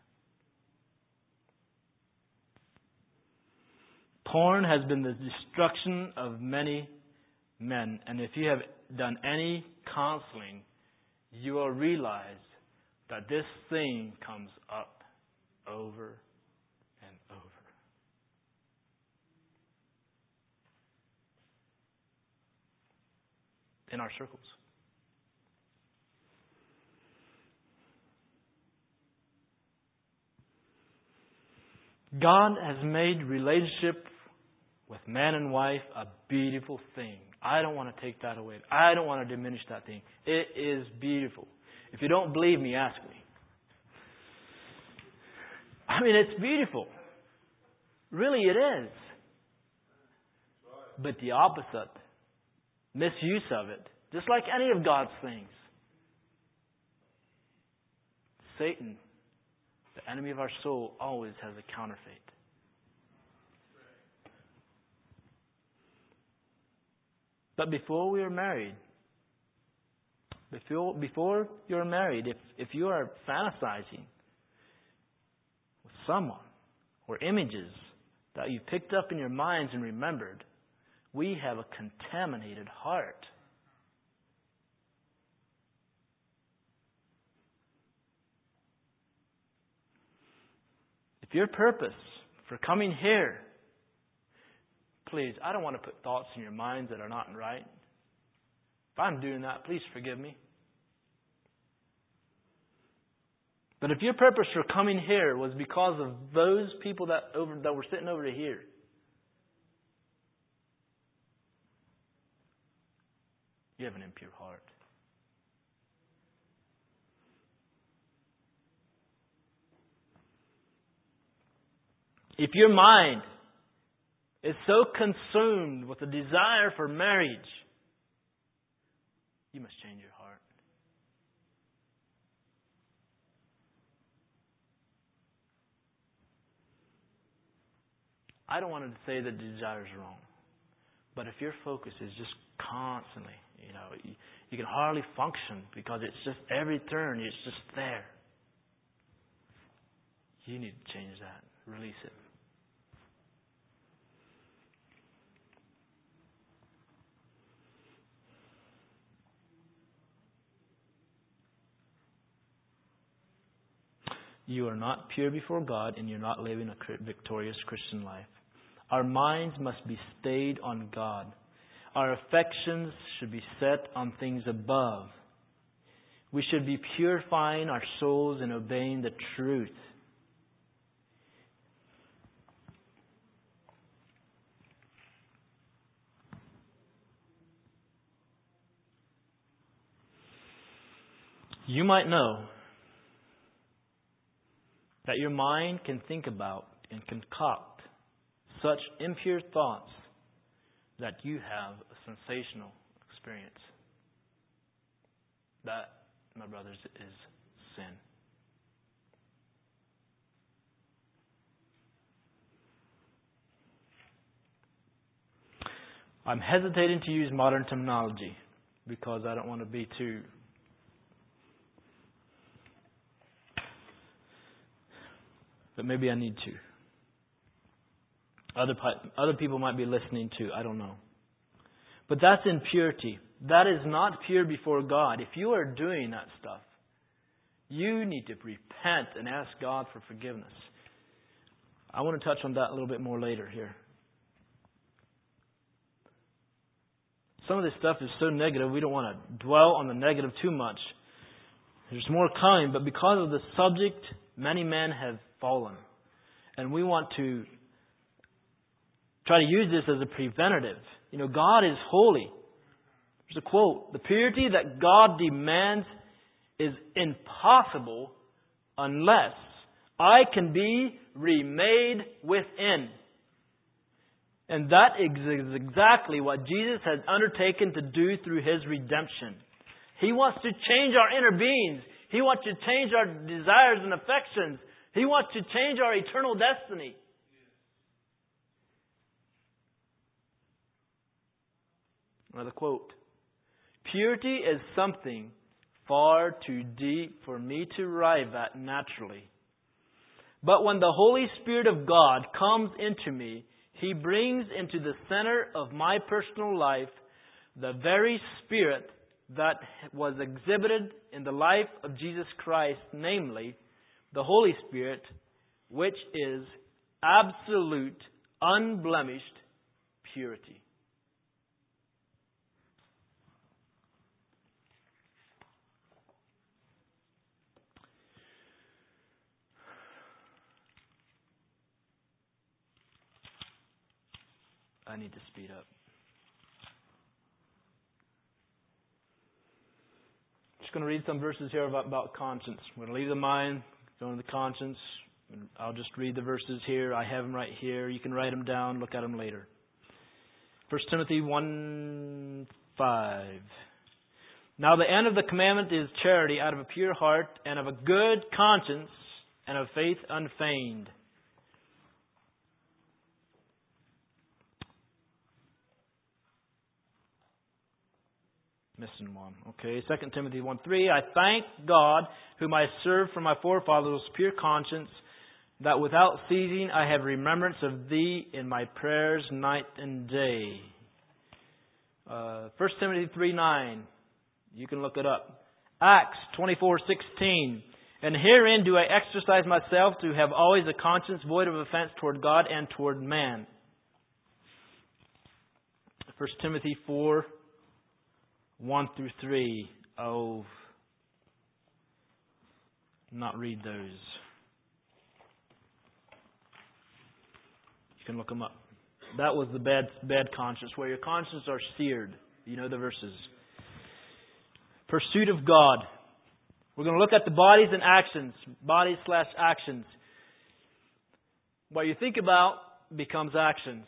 Porn has been the destruction of many men, and if you have done any counseling, you will realize that this thing comes up over and over. In our circles. God has made relationship with man and wife a beautiful thing. I don't want to take that away. I don't want to diminish that thing. It is beautiful. If you don't believe me, ask me. I mean, it's beautiful. Really, it is. But the opposite, misuse of it, just like any of God's things. Satan, the enemy of our soul, always has a counterfeit. But before we are married, before you're married, if you are fantasizing with someone or images that you picked up in your minds and remembered, we have a contaminated heart. If your purpose for coming here, please, I don't want to put thoughts in your minds that are not right. If I'm doing that, please forgive me. But if your purpose for coming here was because of those people that were sitting over here, you have an impure heart. If your mind is so consumed with the desire for marriage, you must change your heart. I don't want to say that the desire is wrong. But if your focus is just constantly, you can hardly function because it's just every turn, it's just there. You need to change that. Release it. You are not pure before God, and you're not living a victorious Christian life. Our minds must be stayed on God. Our affections should be set on things above. We should be purifying our souls and obeying the truth. You might know that your mind can think about and concoct such impure thoughts that you have a sensational experience. That, my brothers, is sin. I'm hesitating to use modern terminology because I don't want to be too... But maybe I need to. Other people might be listening too. I don't know. But that's impurity. That is not pure before God. If you are doing that stuff, you need to repent and ask God for forgiveness. I want to touch on that a little bit more later here. Some of this stuff is so negative, we don't want to dwell on the negative too much. There's more coming, but because of the subject, many men have fallen. And we want to try to use this as a preventative. You know, God is holy. There's a quote. The purity that God demands is impossible unless I can be remade within. And that is exactly what Jesus has undertaken to do through His redemption. He wants to change our inner beings. He wants to change our desires and affections. He wants to change our eternal destiny. Another quote. Purity is something far too deep for me to arrive at naturally. But when the Holy Spirit of God comes into me, He brings into the center of my personal life the very Spirit that was exhibited in the life of Jesus Christ, namely, the Holy Spirit, which is absolute, unblemished purity. I need to speed up. Just going to read some verses here about conscience. We're going to leave the mind, go into the conscience. I'll just read the verses here. I have them right here. You can write them down, look at them later. 1 Timothy 1:5. Now the end of the commandment is charity out of a pure heart and of a good conscience and of faith unfeigned. Missing one. Okay, 2 Timothy 1:3. I thank God, whom I served from my forefathers with pure conscience, that without ceasing I have remembrance of Thee in my prayers night and day. 1 Timothy 3:9. You can look it up. Acts 24:16. And herein do I exercise myself to have always a conscience void of offense toward God and toward man. 1 Timothy 4:1-3. Oh, not read those. You can look them up. That was the bad conscience, where your conscience are seared. You know the verses. Pursuit of God. We're going to look at the bodies and actions. Bodies/actions. What you think about becomes actions.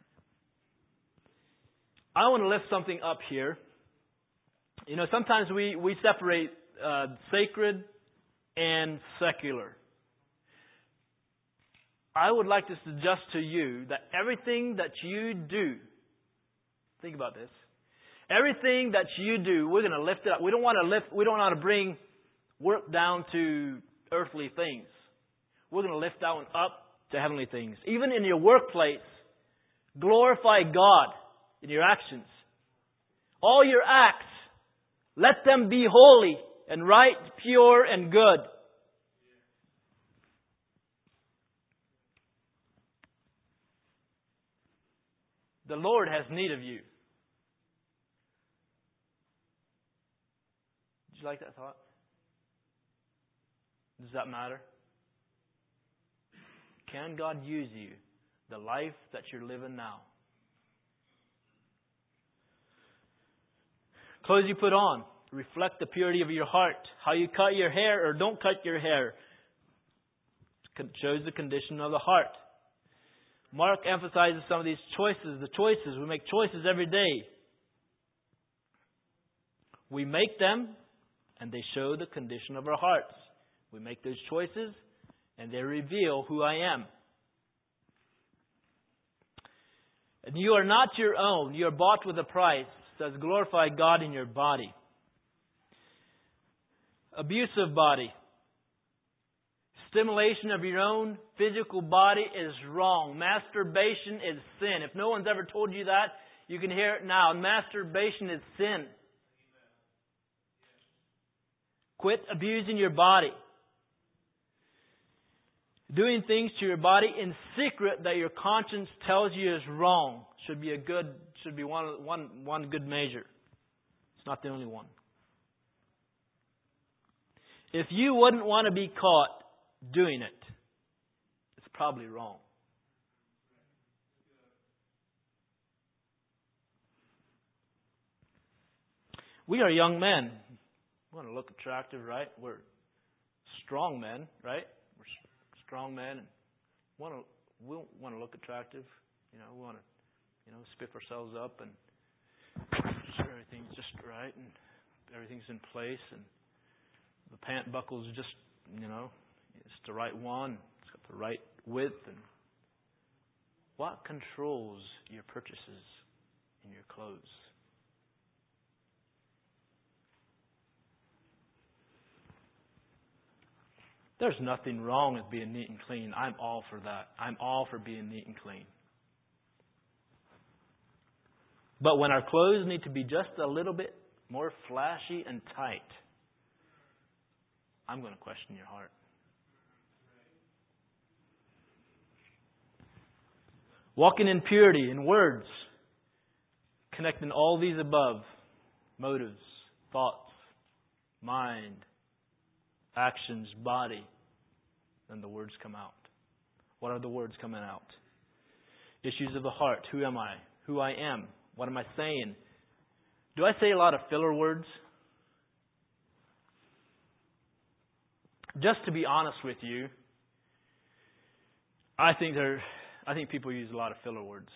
I want to lift something up here. You know, sometimes we separate sacred and secular. I would like to suggest to you that everything that you do, think about this, everything that you do, we're going to lift it up. We don't want to bring work down to earthly things. We're going to lift that one up to heavenly things. Even in your workplace, glorify God in your actions. All your acts, let them be holy and right, pure and good. The Lord has need of you. Did you like that thought? Does that matter? Can God use you, the life that you're living now? Clothes you put on reflect the purity of your heart. How you cut your hair or don't cut your hair shows the condition of the heart. Mark emphasizes some of these choices. The choices. We make choices every day. We make them, and they show the condition of our hearts. We make those choices, and they reveal who I am. And you are not your own. You are bought with a price. It says, glorify God in your body. Abusive body. Stimulation of your own physical body is wrong. Masturbation is sin. If no one's ever told you that, you can hear it now. Masturbation is sin. Quit abusing your body. Doing things to your body in secret that your conscience tells you is wrong should be one good measure. It's not the only one. If you wouldn't want to be caught doing it, it's probably wrong. We are young men. We want to look attractive, right? We're strong men, right? We're strong men. And we want to look attractive. We want to, spiff ourselves up and sure everything's just right and everything's in place and the pant buckle's just, it's the right one. It's got the right width. And what controls your purchases in your clothes? There's nothing wrong with being neat and clean. I'm all for that. I'm all for being neat and clean. But when our clothes need to be just a little bit more flashy and tight, I'm going to question your heart. Walking in purity in words, connecting all these above, motives, thoughts, mind, actions, body, then the words come out. What are the words coming out? Issues of the heart. Who am I? Who I am. What am I saying? Do I say a lot of filler words? Just to be honest with you, I think people use a lot of filler words.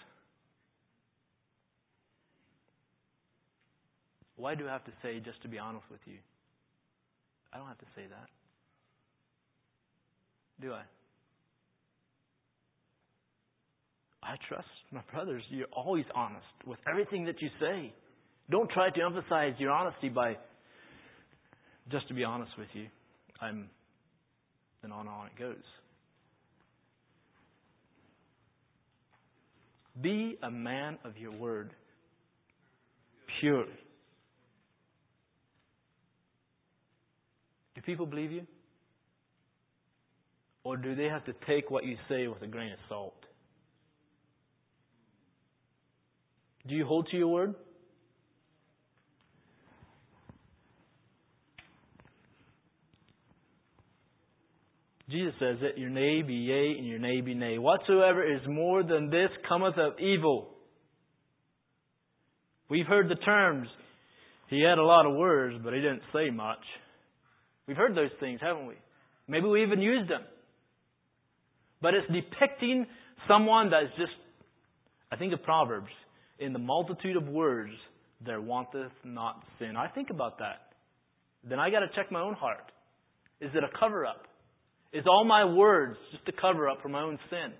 Why do I have to say just to be honest with you? I don't have to say that. Do I? I trust my brothers. You're always honest with everything that you say. Don't try to emphasize your honesty by just to be honest with you. And on it goes. Be a man of your word. Purely. Do people believe you? Or do they have to take what you say with a grain of salt? Do you hold to your word? Jesus says that your nay be yea and your nay be nay. Whatsoever is more than this cometh of evil. We've heard the terms. He had a lot of words, but he didn't say much. We've heard those things, haven't we? Maybe we even used them. But it's depicting someone that's just, I think of Proverbs, in the multitude of words there wanteth not sin. I think about that. Then I got to check my own heart. Is it a cover-up? Is all my words just a cover-up for my own sin?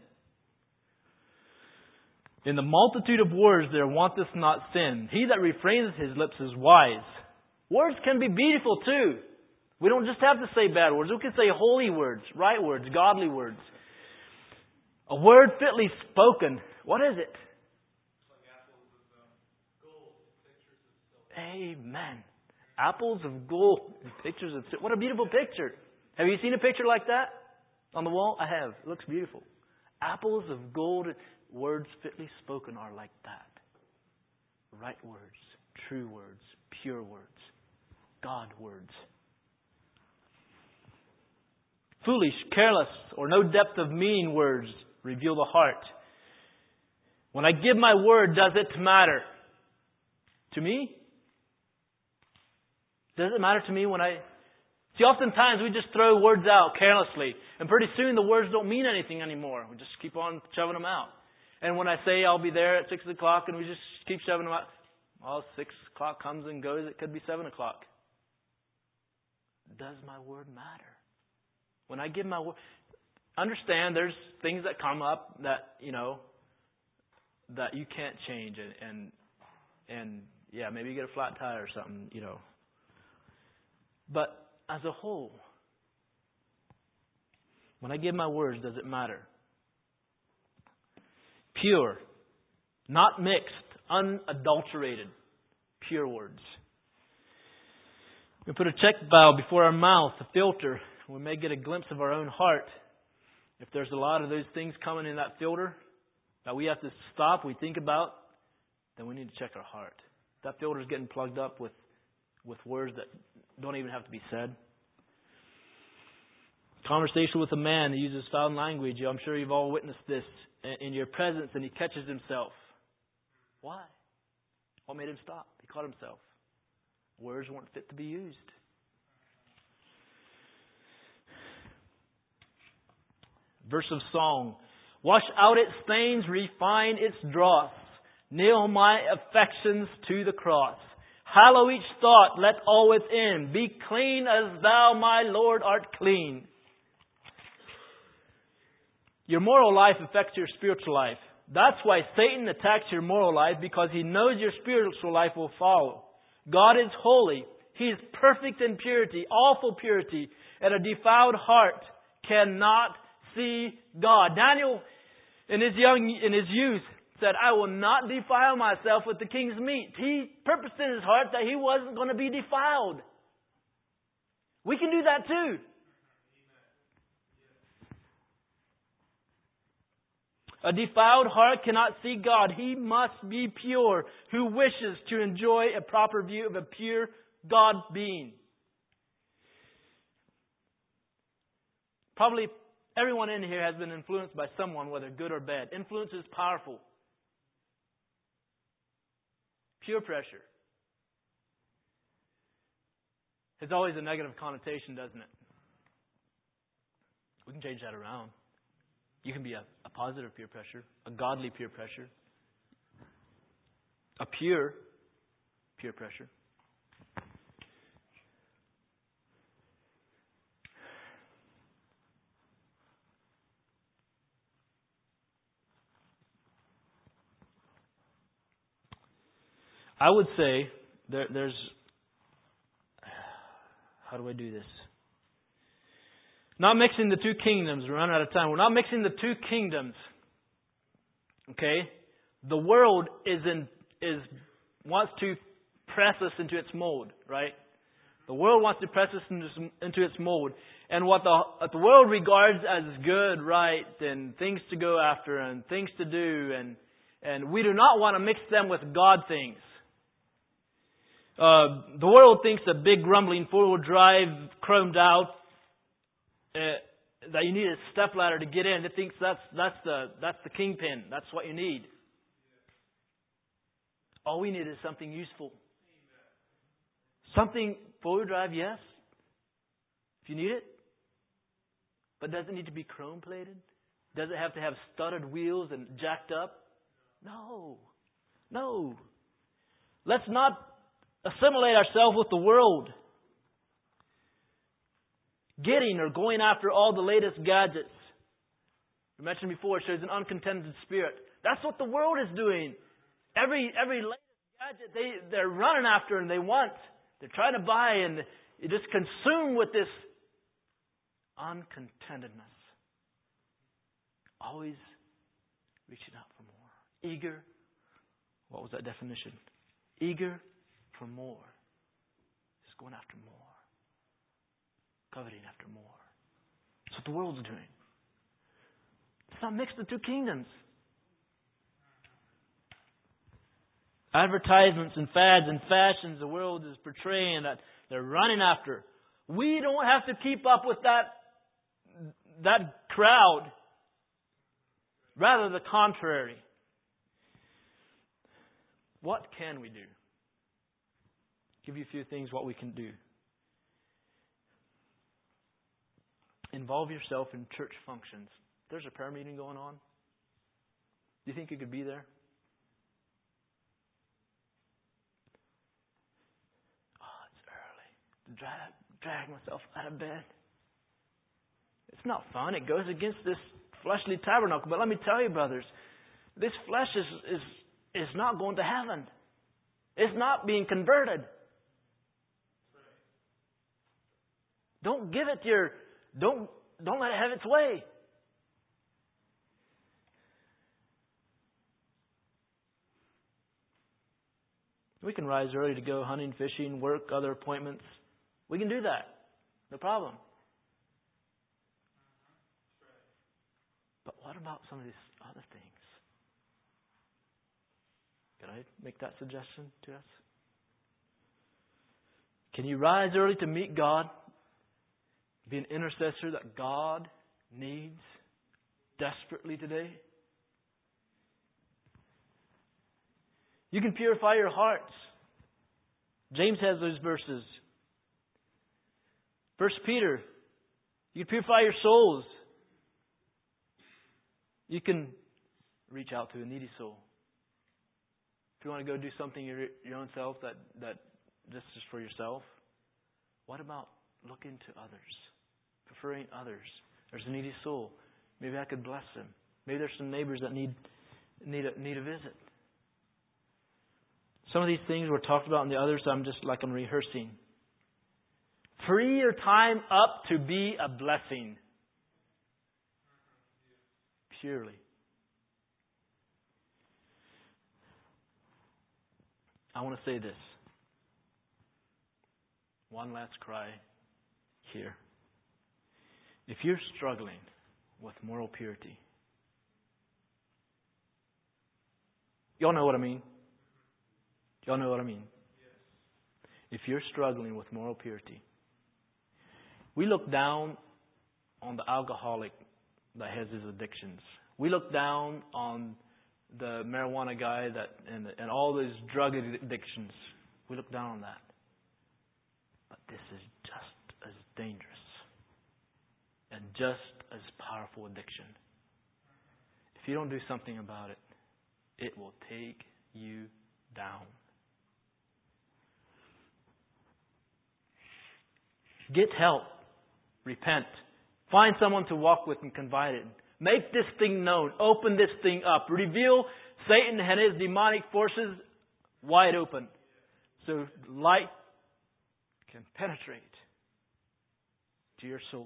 In the multitude of words there wanteth not sin. He that refrains his lips is wise. Words can be beautiful too. We don't just have to say bad words. We can say holy words, right words, godly words. A word fitly spoken. What is it? Amen. Apples of gold. Pictures of silver. What a beautiful picture. Have you seen a picture like that on the wall? I have. It looks beautiful. Apples of gold. words fitly spoken are like that. Right words, true words, pure words, God words. Foolish, careless, or no depth of meaning words reveal the heart. When I give my word, does it matter? To me? Does it matter to me when I... See, oftentimes we just throw words out carelessly. And pretty soon the words don't mean anything anymore. We just keep on shoving them out. And when I say I'll be there at 6 o'clock and we just keep shoving them out, well, 6 o'clock comes and goes. It could be 7 o'clock. Does my word matter? When I give my word... Understand there's things that come up that, that you can't change. And yeah, maybe you get a flat tire or something, But as a whole, when I give my words, does it matter? Pure, not mixed, unadulterated, pure words. We put a check valve before our mouth, a filter. We may get a glimpse of our own heart. If there's a lot of those things coming in that filter that we have to stop, we think about, then we need to check our heart. If that filter is getting plugged up with words that don't even have to be said. Conversation with a man who uses foul language. I'm sure you've all witnessed this in your presence, and he catches himself. Why? What made him stop? He caught himself. Words weren't fit to be used. Verse of song. Wash out its stains, refine its dross. Nail my affections to the cross. Hallow each thought, let all within be clean as thou, my Lord, art clean. Your moral life affects your spiritual life. That's why Satan attacks your moral life, because he knows your spiritual life will follow. God is holy. He is perfect in purity, awful purity, and a defiled heart cannot see God. Daniel, in his youth, said, I will not defile myself with the king's meat. He purposed in his heart that he wasn't going to be defiled. We can do that too. A defiled heart cannot see God. He must be pure, who wishes to enjoy a proper view of a pure God being. Probably everyone in here has been influenced by someone, whether good or bad. Influence is powerful. Peer pressure. It's always a negative connotation, doesn't it? We can change that around. You can be a positive peer pressure, a godly peer pressure, a pure peer pressure. I would say there's... How do I do this? Not mixing the two kingdoms. We're running out of time. We're not mixing the two kingdoms. Okay? The world wants to press us into its mold, right? The world wants to press us into its mold. And what the world regards as good, right, and things to go after and things to do, and we do not want to mix them with God things. The world thinks a big grumbling 4-wheel drive, chromed out, that you need a stepladder to get in. It thinks that's the kingpin. That's what you need. All we need is something useful. Something 4-wheel drive, yes, if you need it. But does it need to be chrome plated? Does it have to have studded wheels and jacked up? No. Let's not assimilate ourselves with the world. Getting or going after all the latest gadgets. I mentioned before, it shows an uncontented spirit. That's what the world is doing. Every latest gadget they're running after and they want. They're trying to buy, and you're just consumed with this uncontentedness. Always reaching out for more. Eager. What was that definition? Eager for more. Just going after more. Coveting after more. That's what the world's doing. Let's not mix the two kingdoms. advertisements and fads and fashions the world is portraying that they're running after. We don't have to keep up with that crowd. Rather the contrary. What can we do? Give you a few things what we can do. Involve yourself in church functions. There's a prayer meeting going on. Do you think you could be there? Oh, it's early. Drag myself out of bed. It's not fun. It goes against this fleshly tabernacle. But let me tell you, brothers, this flesh is not going to heaven. It's not being converted. Don't give it your... Don't let it have its way. We can rise early to go hunting, fishing, work, other appointments. We can do that. No problem. But what about some of these other things? Can I make that suggestion to us? Can you rise early to meet God? Be an intercessor that God needs desperately today? You can purify your hearts. James has those verses. 1 Peter, you can purify your souls. You can reach out to a needy soul. If you want to go do something your own self that just is for yourself, what about looking to others? Preferring others. There's a needy soul. Maybe I could bless them. Maybe there's some neighbors that need a visit. Some of these things were talked about, and the others I'm rehearsing. Free your time up to be a blessing. Purely. I want to say this. One last cry here. If you're struggling with moral purity, y'all know what I mean? Y'all know what I mean? If you're struggling with moral purity, we look down on the alcoholic that has his addictions. We look down on the marijuana guy and all those drug addictions. We look down on that. But this is just as dangerous and just as powerful addiction. If you don't do something about it, it will take you down. Get help. Repent. Find someone to walk with and confide in. Make this thing known. Open this thing up. Reveal Satan and his demonic forces wide open. So light can penetrate to your soul.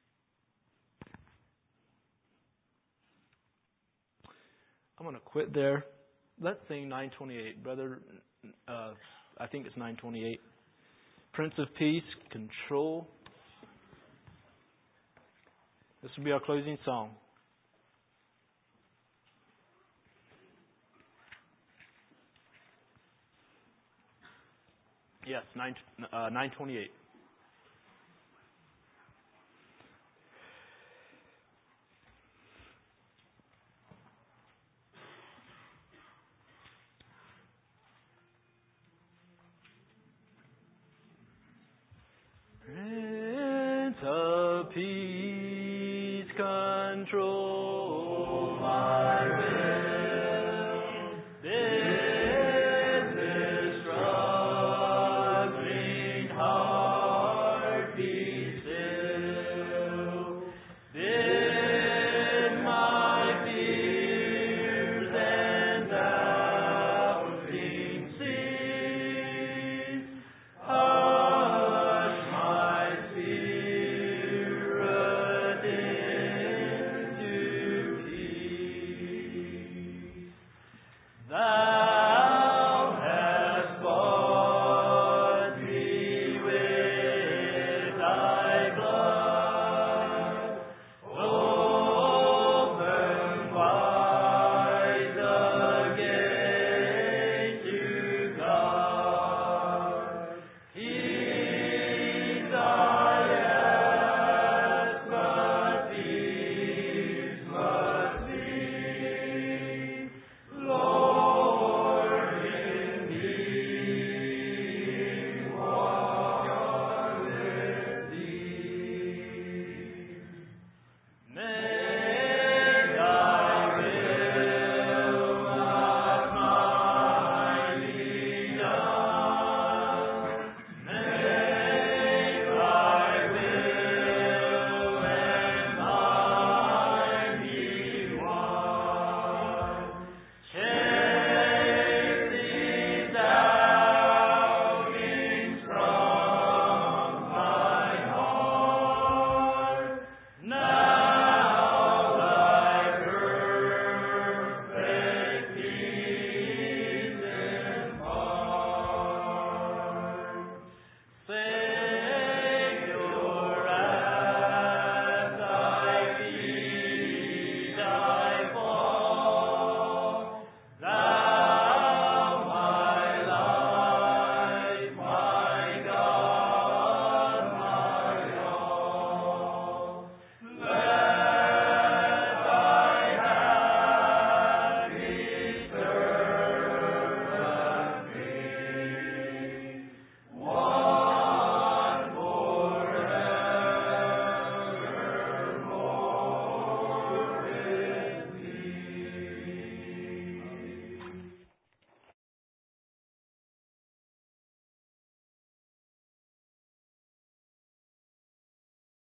I'm going to quit there. Let's sing 928. Brother, I think it's 928. Prince of Peace, control. This will be our closing song. Yes, 928. Prince of Peace, control.